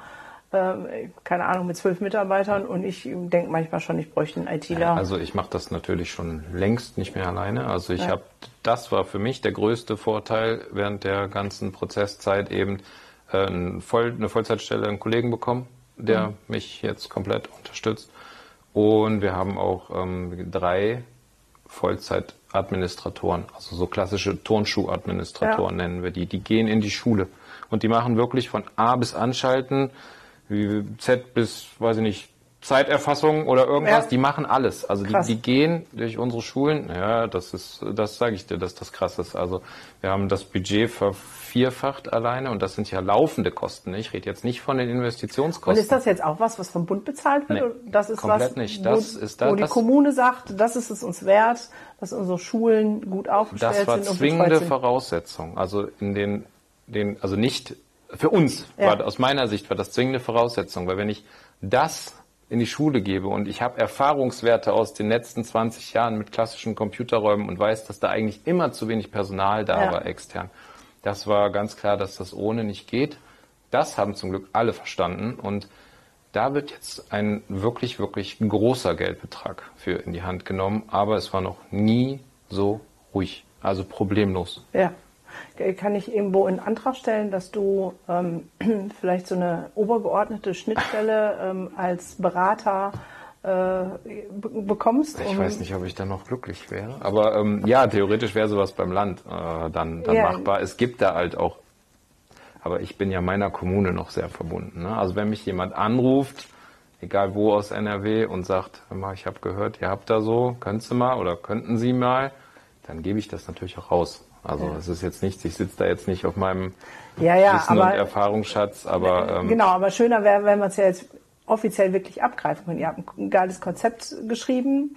keine Ahnung, mit 12 Mitarbeitern und ich denke manchmal schon, ich bräuchte einen ITler. Also ich mache das natürlich schon längst nicht mehr alleine. Also das war für mich der größte Vorteil während der ganzen Prozesszeit eben, eine Vollzeitstelle, einen Kollegen bekommen, der mich jetzt komplett unterstützt. Und wir haben auch 3 Vollzeitadministratoren, also so klassische Turnschuhadministratoren nennen wir die. Die gehen in die Schule und die machen wirklich von A bis Anschalten, wie Z bis, weiß ich nicht, Zeiterfassung oder irgendwas, die machen alles. Also die gehen durch unsere Schulen. Ja, das sage ich dir, dass das krass ist. Also wir haben das Budget vervierfacht alleine und das sind ja laufende Kosten. Ich rede jetzt nicht von den Investitionskosten. Und ist das jetzt auch was vom Bund bezahlt wird? Nee, das ist komplett was, nicht. Wo die Kommune sagt, das ist es uns wert, dass unsere Schulen gut aufgestellt sind. Das war zwingende Voraussetzung. Also also nicht für uns, aus meiner Sicht war das zwingende Voraussetzung, weil wenn ich das in die Schule gebe und ich habe Erfahrungswerte aus den letzten 20 Jahren mit klassischen Computerräumen und weiß, dass da eigentlich immer zu wenig Personal da war extern. Das war ganz klar, dass das ohne nicht geht. Das haben zum Glück alle verstanden und da wird jetzt ein wirklich, wirklich großer Geldbetrag für in die Hand genommen, aber es war noch nie so ruhig, also problemlos. Ja. Kann ich irgendwo einen Antrag stellen, dass du vielleicht so eine obergeordnete Schnittstelle als Berater bekommst? Ich weiß nicht, ob ich da noch glücklich wäre. Aber ja, theoretisch wäre sowas beim Land dann machbar. Es gibt da halt auch, aber ich bin ja meiner Kommune noch sehr verbunden. Ne? Also wenn mich jemand anruft, egal wo aus NRW und sagt, ich habe gehört, ihr habt da so, könntest du mal oder könnten Sie mal, dann gebe ich das natürlich auch raus. Also es ist jetzt nichts, ich sitze da jetzt nicht auf meinem Wissen und Erfahrungsschatz, aber... genau, aber schöner wäre, wenn wir es ja jetzt offiziell wirklich abgreifen können. Ihr habt ein geiles Konzept geschrieben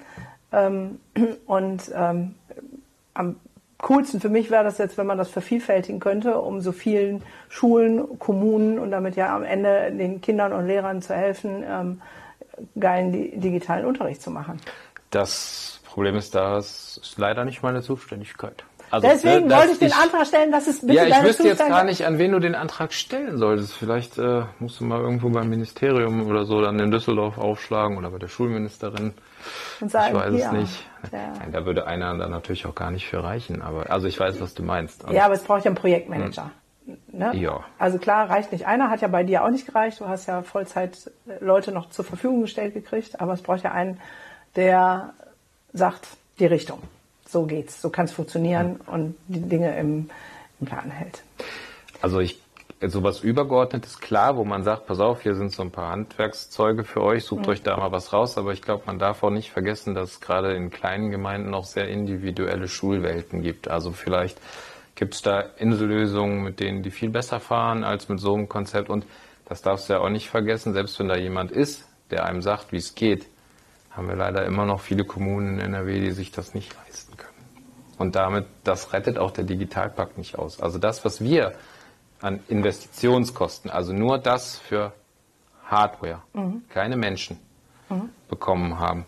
und am coolsten für mich wäre das jetzt, wenn man das vervielfältigen könnte, um so vielen Schulen, Kommunen und damit ja am Ende den Kindern und Lehrern zu helfen, geilen digitalen Unterricht zu machen. Das Problem ist, das ist leider nicht meine Zuständigkeit. Also, deswegen wollte ich den Antrag stellen, dass es bitte ja, ich wüsste jetzt gar nicht, an wen du den Antrag stellen solltest. Vielleicht musst du mal irgendwo beim Ministerium oder so dann in Düsseldorf aufschlagen oder bei der Schulministerin. Und sagen, ich weiß es nicht. Ja. Nein, da würde einer dann natürlich auch gar nicht für reichen. Aber also ich weiß, was du meinst. Ja, aber es braucht ja einen Projektmanager. Ne? Ja. Also klar, reicht nicht einer, hat ja bei dir auch nicht gereicht. Du hast ja Vollzeit Leute noch zur Verfügung gestellt gekriegt. Aber es braucht ja einen, der sagt, die Richtung. So geht's, so kann es funktionieren und die Dinge im Plan hält. Also sowas Übergeordnetes, klar, wo man sagt, pass auf, hier sind so ein paar Handwerkszeuge für euch, sucht euch da mal was raus, aber ich glaube, man darf auch nicht vergessen, dass es gerade in kleinen Gemeinden noch sehr individuelle Schulwelten gibt. Also vielleicht gibt es da Insellösungen, mit denen die viel besser fahren als mit so einem Konzept und das darfst du ja auch nicht vergessen, selbst wenn da jemand ist, der einem sagt, wie es geht, haben wir leider immer noch viele Kommunen in NRW, die sich das nicht leisten können. Und damit, das rettet auch der Digitalpakt nicht aus. Also das, was wir an Investitionskosten, also nur das für Hardware, keine Menschen bekommen haben,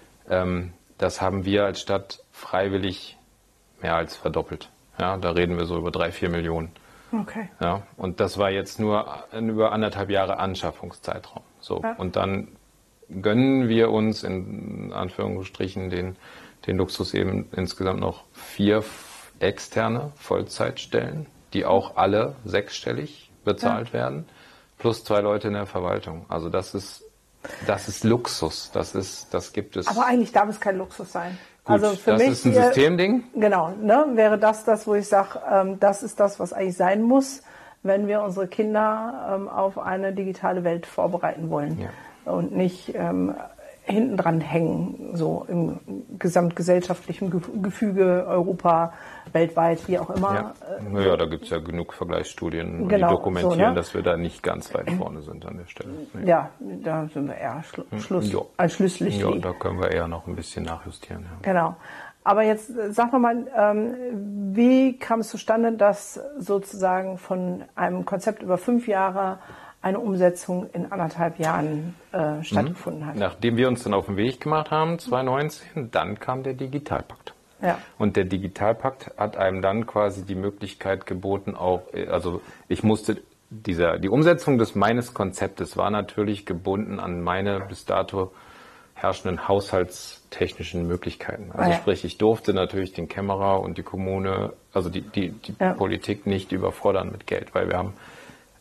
das haben wir als Stadt freiwillig mehr als verdoppelt. Ja, da reden wir so über 3-4 Millionen. Okay. Ja, und das war jetzt nur über 1,5 Jahre Anschaffungszeitraum. So, und dann gönnen wir uns in Anführungsstrichen den Luxus eben insgesamt noch 4 externe Vollzeitstellen, die auch alle 6-stellig bezahlt werden, plus 2 Leute in der Verwaltung. Also das ist Luxus, das gibt es. Aber eigentlich darf es kein Luxus sein. Gut, also für das mich ist ein Systemding. Genau, ne, wäre das, wo ich sage, das ist das, was eigentlich sein muss, wenn wir unsere Kinder auf eine digitale Welt vorbereiten wollen. Ja. Und nicht hinten dran hängen, so im gesamtgesellschaftlichen Gefüge Europa, weltweit, wie auch immer. Ja, naja, da gibt es ja genug Vergleichsstudien, die dokumentieren, so, ne? Dass wir da nicht ganz weit vorne sind an der Stelle. Nee. Ja, da sind wir eher ein Schlusslicht. Ja, da können wir eher noch ein bisschen nachjustieren. Ja. Genau. Aber jetzt sag mal, wie kam es zustande, dass sozusagen von einem Konzept über 5 Jahre eine Umsetzung in 1,5 Jahren stattgefunden hat? Nachdem wir uns dann auf den Weg gemacht haben, 2019, dann kam der Digitalpakt. Ja. Und der Digitalpakt hat einem dann quasi die Möglichkeit geboten, auch, also ich musste, die Umsetzung meines Konzeptes war natürlich gebunden an meine bis dato herrschenden haushaltstechnischen Möglichkeiten. Also sprich, ich durfte natürlich den Kämmerer und die Kommune, also die Politik nicht überfordern mit Geld, weil wir haben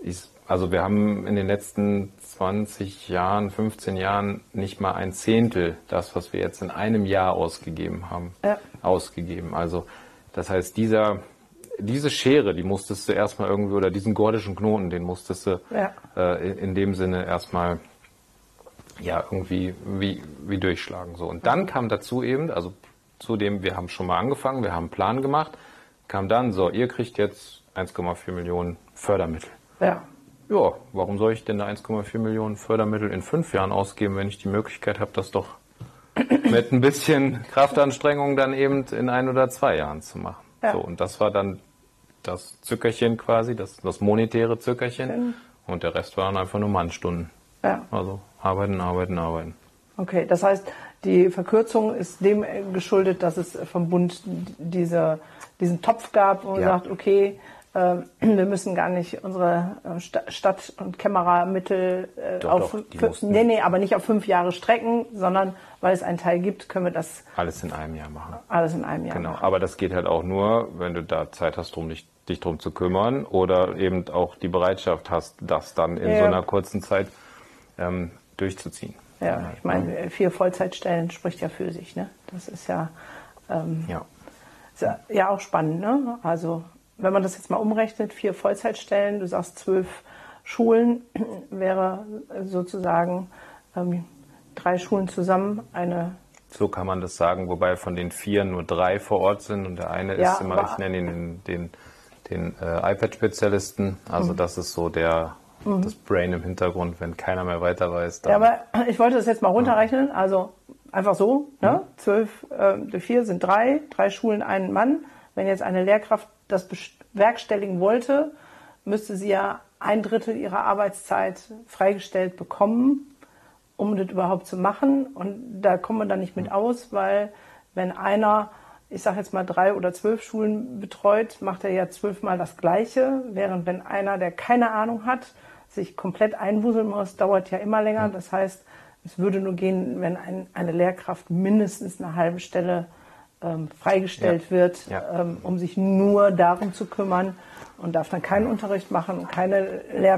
Also wir haben in den letzten 20 Jahren, 15 Jahren nicht mal ein Zehntel das, was wir jetzt in einem Jahr ausgegeben haben, ausgegeben. Also das heißt, diese Schere, die musstest du erstmal irgendwie, oder diesen gordischen Knoten, den musstest du in dem Sinne erstmal irgendwie wie durchschlagen. So. Und dann kam dazu eben, also zudem, wir haben schon mal angefangen, wir haben einen Plan gemacht, kam dann, so, ihr kriegt jetzt 1,4 Millionen Fördermittel. Ja, warum soll ich denn da 1,4 Millionen Fördermittel in 5 Jahren ausgeben, wenn ich die Möglichkeit habe, das doch mit ein bisschen Kraftanstrengung dann eben in 1 oder 2 Jahren zu machen. Ja. So, und das war dann das Zückerchen quasi, das monetäre Zückerchen. Und der Rest waren einfach nur Mannstunden. Ja. Also arbeiten. Okay, das heißt, die Verkürzung ist dem geschuldet, dass es vom Bund diesen Topf gab, wo man sagt, okay, wir müssen gar nicht unsere Stadt- und Kämmerermittel aber nicht auf 5 Jahre strecken, sondern weil es einen Teil gibt, können wir das alles in einem Jahr machen. Alles in einem Jahr. Genau, machen. Aber das geht halt auch nur, wenn du da Zeit hast, dich drum zu kümmern oder eben auch die Bereitschaft hast, das dann in so einer kurzen Zeit durchzuziehen. Ja, ich meine, 4 Vollzeitstellen spricht ja für sich, ne? Das ist ja auch spannend, ne? Also wenn man das jetzt mal umrechnet, 4 Vollzeitstellen, du sagst 12 Schulen, wäre sozusagen 3 Schulen zusammen eine. So kann man das sagen, wobei von den 4 nur 3 vor Ort sind und der eine ist immer, ich nenne ihn den iPad-Spezialisten, also das ist so das Brain im Hintergrund, wenn keiner mehr weiter weiß. Dann aber ich wollte das jetzt mal runterrechnen, also einfach so, ne? 12 durch 4 sind 3 Schulen, einen Mann. Wenn jetzt eine Lehrkraft das bewerkstelligen wollte, müsste sie ja 1/3 ihrer Arbeitszeit freigestellt bekommen, um das überhaupt zu machen. Und da kommen wir dann nicht mit aus, weil wenn einer, ich sage jetzt mal 3 oder 12 Schulen betreut, macht er ja 12 Mal das Gleiche, während wenn einer, der keine Ahnung hat, sich komplett einwuseln muss, dauert ja immer länger. Das heißt, es würde nur gehen, wenn eine Lehrkraft mindestens eine halbe Stelle freigestellt wird, um sich nur darum zu kümmern und darf dann keinen Unterricht machen und keine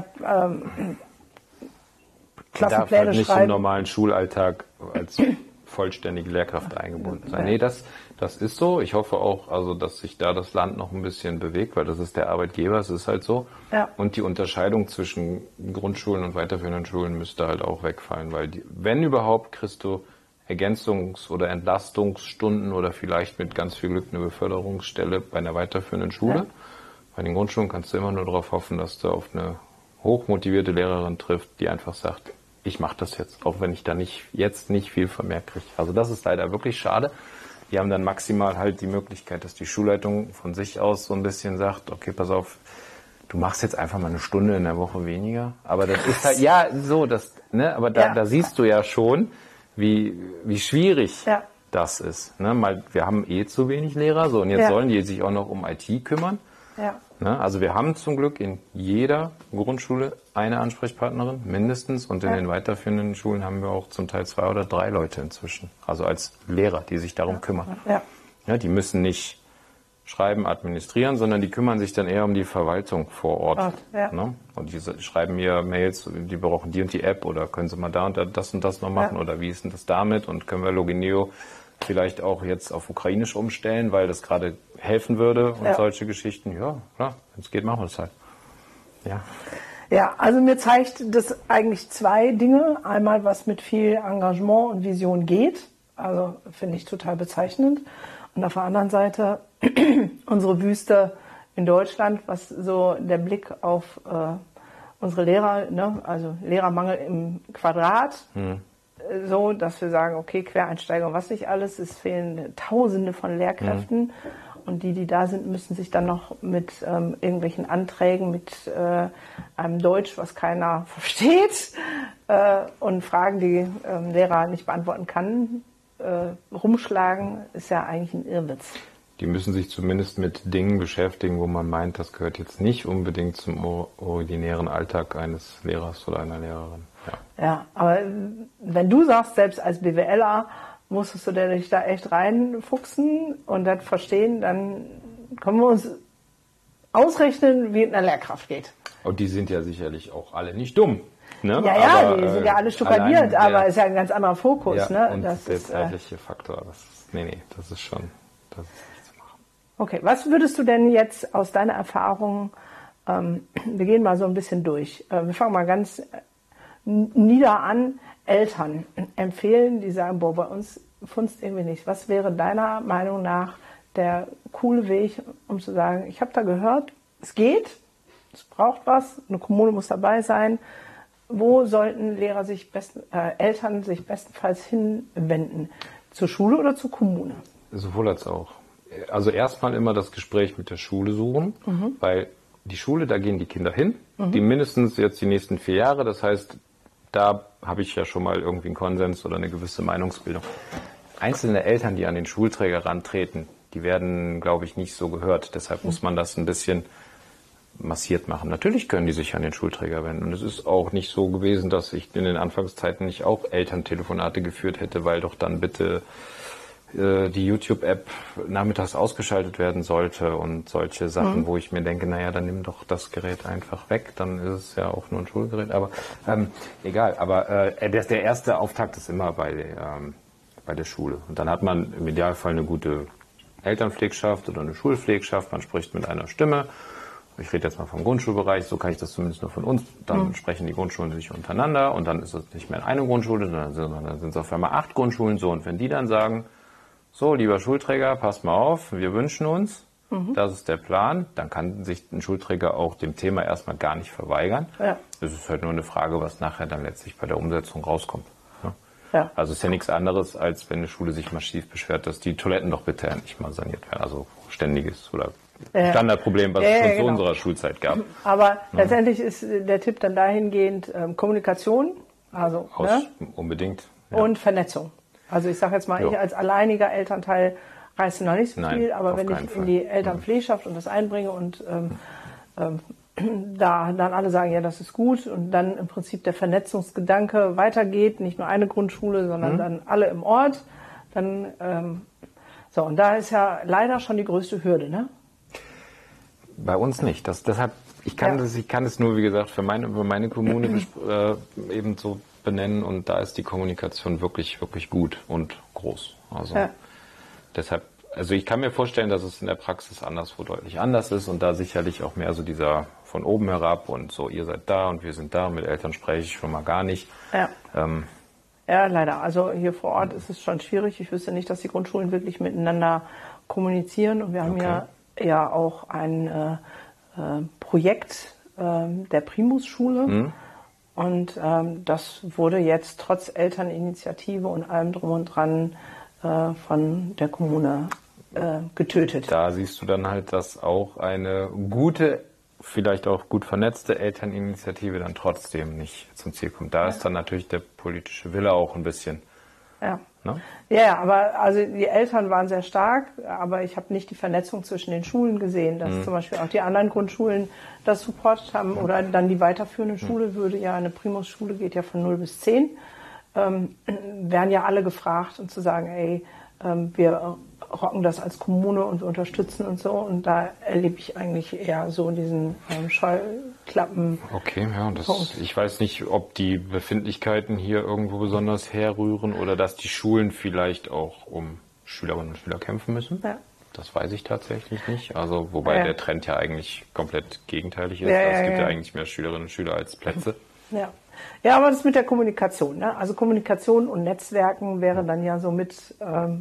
Klassenpläne darf halt nicht schreiben. Im normalen Schulalltag als vollständige Lehrkraft eingebunden sein. Nee, das ist so. Ich hoffe auch, also, dass sich da das Land noch ein bisschen bewegt, weil das ist der Arbeitgeber, es ist halt so. Ja. Und die Unterscheidung zwischen Grundschulen und weiterführenden Schulen müsste halt auch wegfallen, weil wenn überhaupt, kriegst du Ergänzungs- oder Entlastungsstunden oder vielleicht mit ganz viel Glück eine Beförderungsstelle bei einer weiterführenden Schule. Ja. Bei den Grundschulen kannst du immer nur darauf hoffen, dass du auf eine hochmotivierte Lehrerin triffst, die einfach sagt, ich mache das jetzt, auch wenn ich da jetzt nicht viel vermehrt kriege. Also das ist leider wirklich schade. Die haben dann maximal halt die Möglichkeit, dass die Schulleitung von sich aus so ein bisschen sagt, okay, pass auf, du machst jetzt einfach mal 1 Stunde in der Woche weniger. Aber das ist halt, aber da siehst du ja schon, wie schwierig das ist. Ne? Wir haben zu wenig Lehrer, so, und jetzt sollen die sich auch noch um IT kümmern. Ja. Ne? Also wir haben zum Glück in jeder Grundschule eine Ansprechpartnerin, mindestens, und in den weiterführenden Schulen haben wir auch zum Teil 2 oder 3 Leute inzwischen. Also als Lehrer, die sich darum kümmern. Ja. Ja, die müssen nicht schreiben, administrieren, sondern die kümmern sich dann eher um die Verwaltung vor Ort. Ne? Und die schreiben mir Mails, die brauchen die und die App oder können sie mal da und das noch machen oder wie ist denn das damit und können wir Logineo vielleicht auch jetzt auf Ukrainisch umstellen, weil das gerade helfen würde und solche Geschichten. Ja, klar, wenn es geht, machen wir das halt. Ja, also mir zeigt das eigentlich 2 Dinge. Einmal, was mit viel Engagement und Vision geht. Also finde ich total bezeichnend. Und auf der anderen Seite unsere Wüste in Deutschland, was so der Blick auf unsere Lehrer, ne, also Lehrermangel im Quadrat, so, dass wir sagen, okay, Quereinsteiger und was nicht alles, es fehlen Tausende von Lehrkräften und die da sind, müssen sich dann noch mit irgendwelchen Anträgen, mit einem Deutsch, was keiner versteht und Fragen, die Lehrer nicht beantworten kann, rumschlagen, ist ja eigentlich ein Irrwitz. Die müssen sich zumindest mit Dingen beschäftigen, wo man meint, das gehört jetzt nicht unbedingt zum ordinären Alltag eines Lehrers oder einer Lehrerin. Ja, aber wenn du sagst, selbst als BWLer musstest du dich da echt reinfuchsen und das verstehen, dann können wir uns ausrechnen, wie es einer Lehrkraft geht. Und die sind ja sicherlich auch alle nicht dumm. Ne? Ja, aber, die sind ja alle studiert, aber ist ja ein ganz anderer Fokus. Ja, Ne? und Das der ist, zeitliche Faktor, das ist nicht zu machen. Okay, was würdest du denn jetzt aus deiner Erfahrung, wir gehen mal so ein bisschen durch, wir fangen mal ganz nieder an, Eltern empfehlen, die sagen, boah, bei uns funzt irgendwie nicht. Was wäre deiner Meinung nach der coole Weg, um zu sagen, ich habe da gehört, es geht, es braucht was, eine Kommune muss dabei sein. Wo sollten Eltern sich bestenfalls hinwenden? Zur Schule oder zur Kommune? Sowohl als auch. Also erstmal immer das Gespräch mit der Schule suchen, weil die Schule, da gehen die Kinder hin, die mindestens jetzt die nächsten 4 Jahre, das heißt, da habe ich ja schon mal irgendwie einen Konsens oder eine gewisse Meinungsbildung. Einzelne Eltern, die an den Schulträger rantreten, die werden, glaube ich, nicht so gehört. Deshalb muss man das ein bisschen massiert machen. Natürlich können die sich an den Schulträger wenden. Und es ist auch nicht so gewesen, dass ich in den Anfangszeiten nicht auch Elterntelefonate geführt hätte, weil doch dann bitte die YouTube-App nachmittags ausgeschaltet werden sollte und solche Sachen, wo ich mir denke, naja, dann nimm doch das Gerät einfach weg, dann ist es ja auch nur ein Schulgerät, aber egal. Aber der erste Auftakt ist immer bei der Schule. Und dann hat man im Idealfall eine gute Elternpflegschaft oder eine Schulpflegschaft, man spricht mit einer Stimme. Ich rede jetzt mal vom Grundschulbereich, so kann ich das zumindest nur von uns. Dann sprechen die Grundschulen sich untereinander und dann ist es nicht mehr eine Grundschule, sondern sind es auf einmal 8 Grundschulen so. Und wenn die dann sagen, so, lieber Schulträger, pass mal auf, wir wünschen uns, das ist der Plan, dann kann sich ein Schulträger auch dem Thema erstmal gar nicht verweigern. Ja. Es ist halt nur eine Frage, was nachher dann letztlich bei der Umsetzung rauskommt. Ja. Also es ist ja nichts anderes, als wenn eine Schule sich massiv beschwert, dass die Toiletten doch bitte endlich mal saniert werden. Also ständiges oder Standardproblem, was es schon zu unserer Schulzeit gab. Aber letztendlich ist der Tipp dann dahingehend Kommunikation, also unbedingt. Ja. Und Vernetzung. Also ich sage jetzt mal, ich als alleiniger Elternteil reiße noch nicht so viel, aber wenn ich in die Elternpflegschaft und das einbringe und da dann alle sagen, ja, das ist gut und dann im Prinzip der Vernetzungsgedanke weitergeht, nicht nur eine Grundschule, sondern dann alle im Ort, dann und da ist ja leider schon die größte Hürde, ne? Bei uns nicht. Deshalb, ich kann es nur, wie gesagt, für meine Kommune eben so benennen und da ist die Kommunikation wirklich, wirklich gut und groß. Also deshalb, also ich kann mir vorstellen, dass es in der Praxis anderswo deutlich anders ist und da sicherlich auch mehr so dieser von oben herab und so, ihr seid da und wir sind da, mit Eltern spreche ich schon mal gar nicht. Ja. Ja, leider. Also hier vor Ort ist es schon schwierig. Ich wüsste nicht, dass die Grundschulen wirklich miteinander kommunizieren und wir haben ja auch ein Projekt der Primus-Schule. Und das wurde jetzt trotz Elterninitiative und allem drum und dran von der Kommune getötet. Da siehst du dann halt, dass auch eine gute, vielleicht auch gut vernetzte Elterninitiative dann trotzdem nicht zum Ziel kommt. Da ist dann natürlich der politische Wille auch ein bisschen. Ja. Ne? Ja, aber also die Eltern waren sehr stark, aber ich habe nicht die Vernetzung zwischen den Schulen gesehen, dass zum Beispiel auch die anderen Grundschulen das supportet haben oder dann die weiterführende Schule würde ja, eine Primus-Schule geht ja von 0 bis 10, werden ja alle gefragt und zu sagen, ey, wir rocken das als Kommune und wir unterstützen und so und da erlebe ich eigentlich eher so diesen Scheuklappen. Okay, ja, ich weiß nicht, ob die Befindlichkeiten hier irgendwo besonders herrühren oder dass die Schulen vielleicht auch um Schülerinnen und Schüler kämpfen müssen. Ja. Das weiß ich tatsächlich nicht. Also wobei der Trend ja eigentlich komplett gegenteilig ist. Es gibt ja eigentlich mehr Schülerinnen und Schüler als Plätze. Ja. Ja, aber das mit der Kommunikation, ne? Also Kommunikation und Netzwerken wäre dann ja somit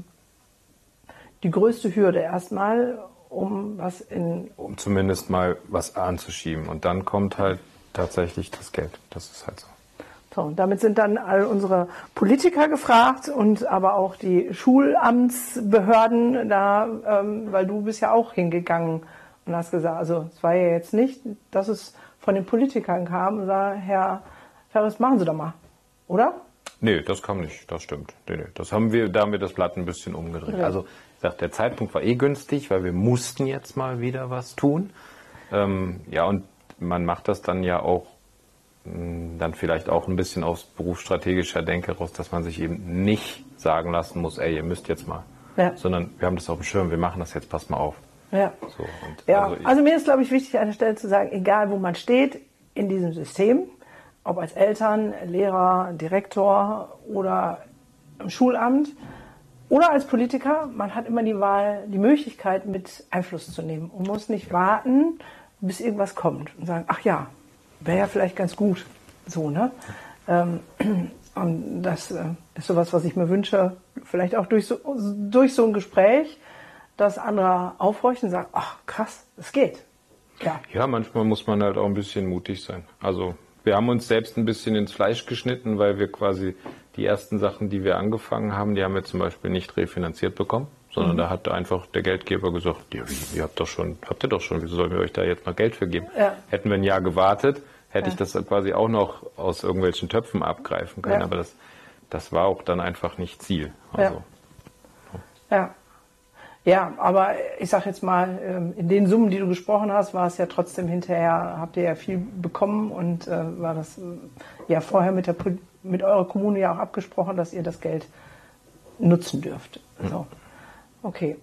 die größte Hürde erstmal, um zumindest mal was anzuschieben. Und dann kommt halt tatsächlich das Geld. Das ist halt so. So, und damit sind dann all unsere Politiker gefragt und aber auch die Schulamtsbehörden da, weil du bist ja auch hingegangen und hast gesagt, also es war ja jetzt nicht, dass es von den Politikern kam und sah, Herr Ferris, machen Sie doch mal, oder? Nee, das kam nicht, das stimmt. Nee. Da haben wir das Blatt ein bisschen umgedreht. Ja. Also der Zeitpunkt war günstig, weil wir mussten jetzt mal wieder was tun. Und man macht das dann ja auch dann vielleicht auch ein bisschen aus berufsstrategischer Denke raus, dass man sich eben nicht sagen lassen muss, ey, ihr müsst jetzt mal. Ja. Sondern wir haben das auf dem Schirm, wir machen das jetzt, passt mal auf. Ja. So, also mir ist, glaube ich, wichtig, an der Stelle zu sagen, egal wo man steht, in diesem System, ob als Eltern, Lehrer, Direktor oder im Schulamt oder als Politiker, man hat immer die Wahl, die Möglichkeit, mit Einfluss zu nehmen und muss nicht warten, bis irgendwas kommt und sagen, ach ja, wäre ja vielleicht ganz gut. So, ne? Und das ist sowas, was ich mir wünsche, vielleicht auch durch so ein Gespräch, dass andere aufhorchen und sagen, ach krass, das geht. Ja, manchmal muss man halt auch ein bisschen mutig sein. Also wir haben uns selbst ein bisschen ins Fleisch geschnitten, weil wir quasi die ersten Sachen, die wir angefangen haben, die haben wir zum Beispiel nicht refinanziert bekommen, sondern da hat einfach der Geldgeber gesagt, ihr habt ihr doch schon, wieso sollen wir euch da jetzt noch Geld für geben? Ja. Hätten wir ein Jahr gewartet, hätte ich das quasi auch noch aus irgendwelchen Töpfen abgreifen können, aber das war auch dann einfach nicht Ziel. Also. Ja, aber ich sag jetzt mal, in den Summen, die du gesprochen hast, war es ja trotzdem hinterher, habt ihr ja viel bekommen und war das ja vorher mit eurer Kommune ja auch abgesprochen, dass ihr das Geld nutzen dürft. So. Okay.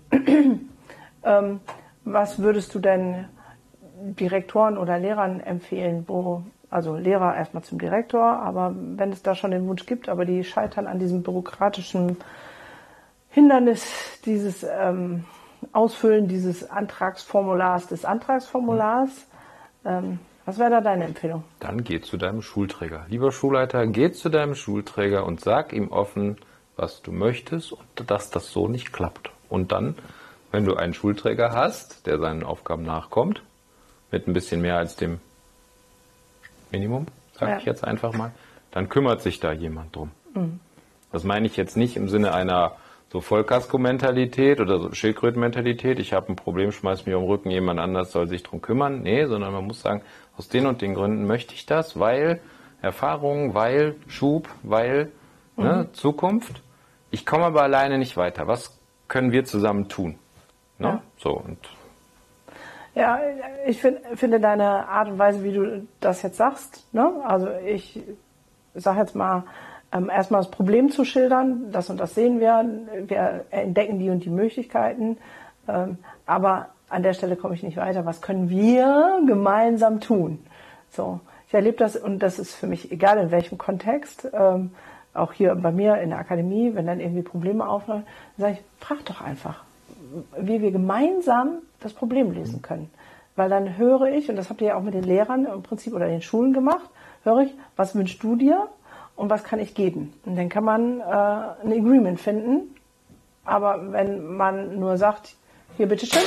Was würdest du denn Direktoren oder Lehrern empfehlen, also Lehrer erstmal zum Direktor, aber wenn es da schon den Wunsch gibt, aber die scheitern an diesem bürokratischen Hindernis, dieses Ausfüllen dieses Antragsformulars, was wäre da deine Empfehlung? Dann geh zu deinem Schulträger. Lieber Schulleiter, geh zu deinem Schulträger und sag ihm offen, was du möchtest und dass das so nicht klappt. Und dann, wenn du einen Schulträger hast, der seinen Aufgaben nachkommt, mit ein bisschen mehr als dem Minimum, sage ich jetzt einfach mal, dann kümmert sich da jemand drum. Mhm. Das meine ich jetzt nicht im Sinne einer so Vollkasko-Mentalität oder so Schildkröten-Mentalität. Ich habe ein Problem, schmeiß mir um den Rücken, jemand anders soll sich drum kümmern. Nee, sondern man muss sagen, aus den und den Gründen möchte ich das, weil Erfahrung, weil Schub, weil Zukunft. Ich komme aber alleine nicht weiter. Was können wir zusammen tun? Ne? Ja. So, und ja, ich finde deine Art und Weise, wie du das jetzt sagst, ne? Also ich sage jetzt mal, erstmal das Problem zu schildern, das und das sehen wir entdecken die und die Möglichkeiten, aber an der Stelle komme ich nicht weiter. Was können wir gemeinsam tun? So, ich erlebe das und das ist für mich egal in welchem Kontext, auch hier bei mir in der Akademie, wenn dann irgendwie Probleme auftauchen, dann sage ich, frag doch einfach, wie wir gemeinsam das Problem lösen können. Weil dann höre ich, und das habt ihr ja auch mit den Lehrern im Prinzip oder den Schulen gemacht, höre ich, was wünschst du dir? Und was kann ich geben? Und dann kann man ein Agreement finden. Aber wenn man nur sagt, hier bitteschön.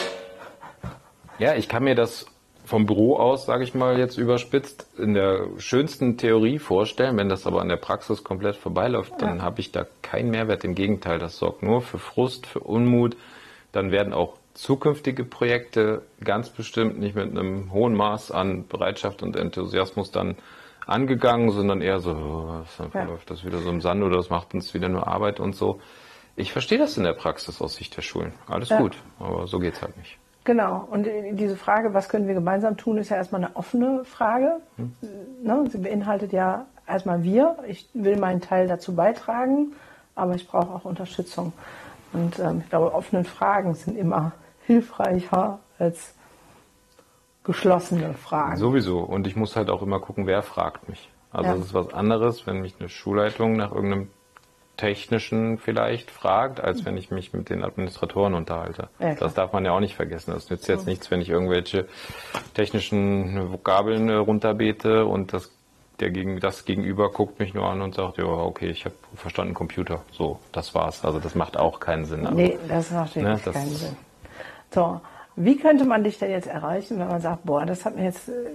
Ja, ich kann mir das vom Büro aus, sage ich mal jetzt überspitzt, in der schönsten Theorie vorstellen. Wenn das aber an der Praxis komplett vorbeiläuft, dann habe ich da keinen Mehrwert. Im Gegenteil, das sorgt nur für Frust, für Unmut. Dann werden auch zukünftige Projekte ganz bestimmt nicht mit einem hohen Maß an Bereitschaft und Enthusiasmus dann angegangen, sondern eher so, dann verläuft das wieder so im Sand oder das macht uns wieder nur Arbeit und so. Ich verstehe das in der Praxis aus Sicht der Schulen. Alles gut, aber so geht's halt nicht. Genau, und diese Frage, was können wir gemeinsam tun, ist ja erstmal eine offene Frage. Ne? Sie beinhaltet ja erstmal wir. Ich will meinen Teil dazu beitragen, aber ich brauche auch Unterstützung. Und ich glaube, offene Fragen sind immer hilfreicher als geschlossene Fragen. Sowieso. Und ich muss halt auch immer gucken, wer fragt mich. Also es ist was anderes, wenn mich eine Schulleitung nach irgendeinem Technischen vielleicht fragt, als wenn ich mich mit den Administratoren unterhalte. Ja, das darf man ja auch nicht vergessen. Das nützt jetzt nichts, wenn ich irgendwelche technischen Vokabeln runterbete und das Gegenüber guckt mich nur an und sagt, ja, okay, ich habe verstanden, Computer. So, das war's. Also das macht auch keinen Sinn. Also, nee, das macht wirklich keinen Sinn. So. Wie könnte man dich denn jetzt erreichen, wenn man sagt, boah, das hat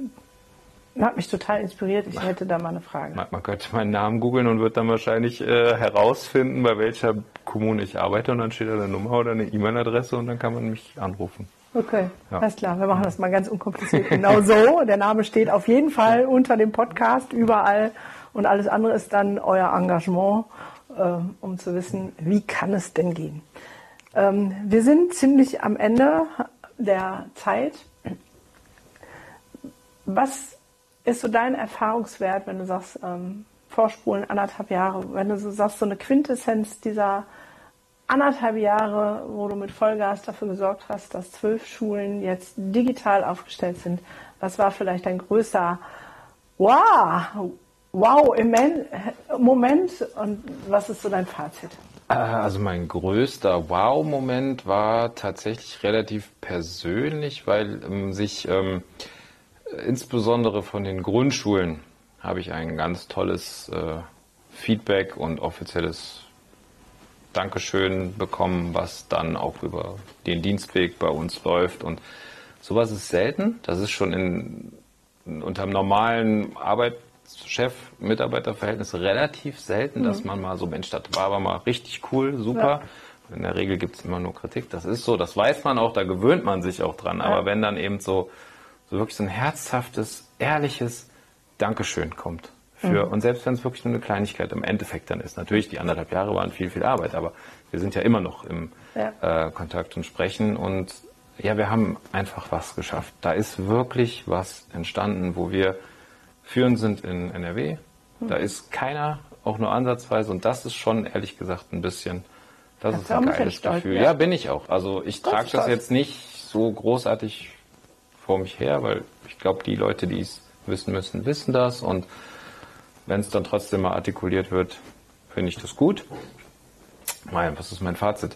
mich total inspiriert, ich hätte da mal eine Frage. Man könnte meinen Namen googeln und wird dann wahrscheinlich herausfinden, bei welcher Kommune ich arbeite und dann steht da eine Nummer oder eine E-Mail-Adresse und dann kann man mich anrufen. Okay, alles klar, wir machen das mal ganz unkompliziert. Genau so, der Name steht auf jeden Fall unter dem Podcast überall und alles andere ist dann euer Engagement, um zu wissen, wie kann es denn gehen. Wir sind ziemlich am Ende der Zeit. Was ist so dein Erfahrungswert, wenn du sagst, vorspulen 1,5 Jahre, wenn du so sagst, so eine Quintessenz dieser 1,5 Jahre, wo du mit Vollgas dafür gesorgt hast, dass 12 Schulen jetzt digital aufgestellt sind, was war vielleicht dein größter Wow, im Moment. Und was ist so dein Fazit? Also mein größter Wow-Moment war tatsächlich relativ persönlich, weil sich insbesondere von den Grundschulen habe ich ein ganz tolles Feedback und offizielles Dankeschön bekommen, was dann auch über den Dienstweg bei uns läuft. Und sowas ist selten. Das ist schon unter einem normalen Chef-Mitarbeiter-Verhältnis relativ selten, dass man mal so, Mensch, das war aber mal richtig cool, super. Ja. In der Regel gibt es immer nur Kritik. Das ist so, das weiß man auch, da gewöhnt man sich auch dran. Ja. Aber wenn dann eben so wirklich so ein herzhaftes, ehrliches Dankeschön kommt. Und selbst wenn es wirklich nur eine Kleinigkeit im Endeffekt dann ist. Natürlich, die 1,5 Jahre waren viel, viel Arbeit, aber wir sind ja immer noch im Kontakt und Sprechen. Und ja, wir haben einfach was geschafft. Da ist wirklich was entstanden, wo wir führend sind in NRW. Da ist keiner auch nur ansatzweise. Und das ist schon, ehrlich gesagt, ein bisschen, das ist ein geiles Gefühl. Ja, bin ich auch. Also ich trage das jetzt nicht so großartig vor mich her, weil ich glaube, die Leute, die es wissen müssen, wissen das. Und wenn es dann trotzdem mal artikuliert wird, finde ich das gut. Was ist mein Fazit?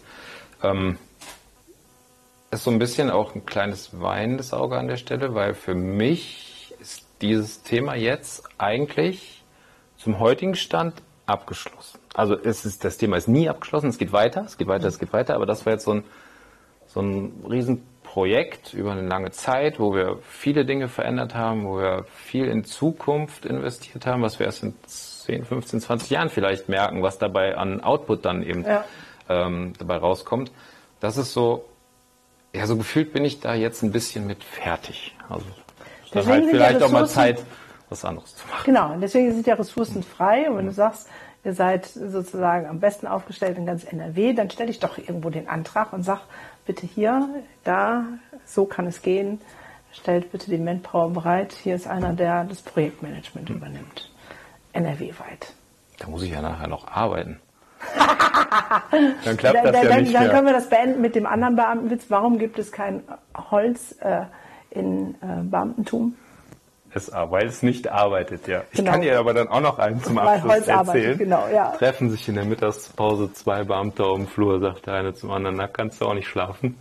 Ist so ein bisschen auch ein kleines weinendes Auge an der Stelle, weil für mich ist dieses Thema jetzt eigentlich zum heutigen Stand abgeschlossen. Also das Thema ist nie abgeschlossen, es geht weiter, aber das war jetzt so ein Riesenprojekt über eine lange Zeit, wo wir viele Dinge verändert haben, wo wir viel in Zukunft investiert haben, was wir erst in 10, 15, 20 Jahren vielleicht merken, was dabei an Output dann eben dabei rauskommt. Das ist so, ja, so gefühlt bin ich da jetzt ein bisschen mit fertig. Also dann halt vielleicht auch mal Zeit, was anderes zu machen. Genau, deswegen sind ja Ressourcen frei. Und wenn du sagst, ihr seid sozusagen am besten aufgestellt in ganz NRW, dann stelle ich doch irgendwo den Antrag und sag, bitte hier, da, so kann es gehen. Stellt bitte die Manpower bereit. Hier ist einer, der das Projektmanagement übernimmt. NRW-weit. Da muss ich ja nachher noch arbeiten. Dann klappt das ja nicht mehr. Dann können wir das beenden mit dem anderen Beamtenwitz. Warum gibt es kein Holz in Beamtentum? Weil es nicht arbeitet, ja. Ich kann dir aber dann auch noch einen zum Abschluss erzählen. Arbeitet, genau, ja. Treffen sich in der Mittagspause 2 Beamte auf dem Flur, sagt der eine zum anderen, na, kannst du auch nicht schlafen.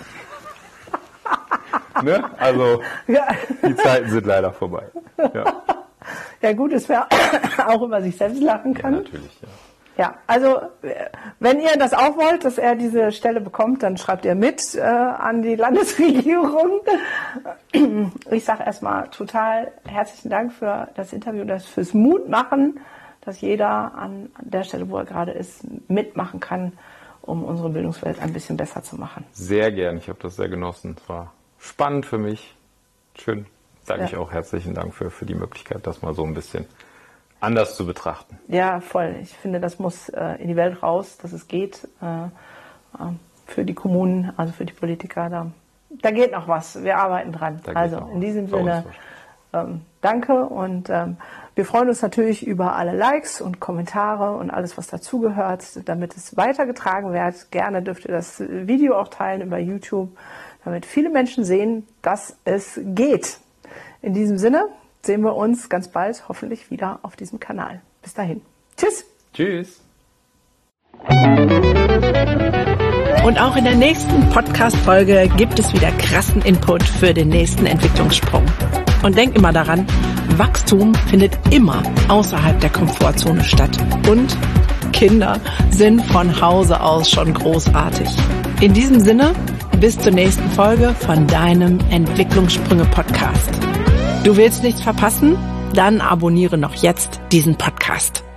Ne? Also, die Zeiten sind leider vorbei. Ja gut, dass wer auch über sich selbst lachen kann. Ja, natürlich, ja. Ja, also wenn ihr das auch wollt, dass er diese Stelle bekommt, dann schreibt ihr mit an die Landesregierung. Ich sage erstmal total herzlichen Dank für das Interview, fürs Mutmachen, dass jeder an der Stelle, wo er gerade ist, mitmachen kann, um unsere Bildungswelt ein bisschen besser zu machen. Sehr gern, ich habe das sehr genossen. Es war spannend für mich. Schön. Sage ich auch herzlichen Dank für die Möglichkeit, das mal so ein bisschen anders zu betrachten. Ja, voll. Ich finde, das muss in die Welt raus, dass es geht. Für die Kommunen, also für die Politiker. Da geht noch was. Wir arbeiten dran. Also in diesem Sinne, danke. Und wir freuen uns natürlich über alle Likes und Kommentare und alles, was dazugehört, damit es weitergetragen wird. Gerne dürft ihr das Video auch teilen über YouTube, damit viele Menschen sehen, dass es geht. In diesem Sinne sehen wir uns ganz bald hoffentlich wieder auf diesem Kanal. Bis dahin. Tschüss. Tschüss. Und auch in der nächsten Podcast-Folge gibt es wieder krassen Input für den nächsten Entwicklungssprung. Und denk immer daran, Wachstum findet immer außerhalb der Komfortzone statt. Und Kinder sind von Hause aus schon großartig. In diesem Sinne, bis zur nächsten Folge von deinem Entwicklungssprünge-Podcast. Du willst nichts verpassen? Dann abonniere noch jetzt diesen Podcast.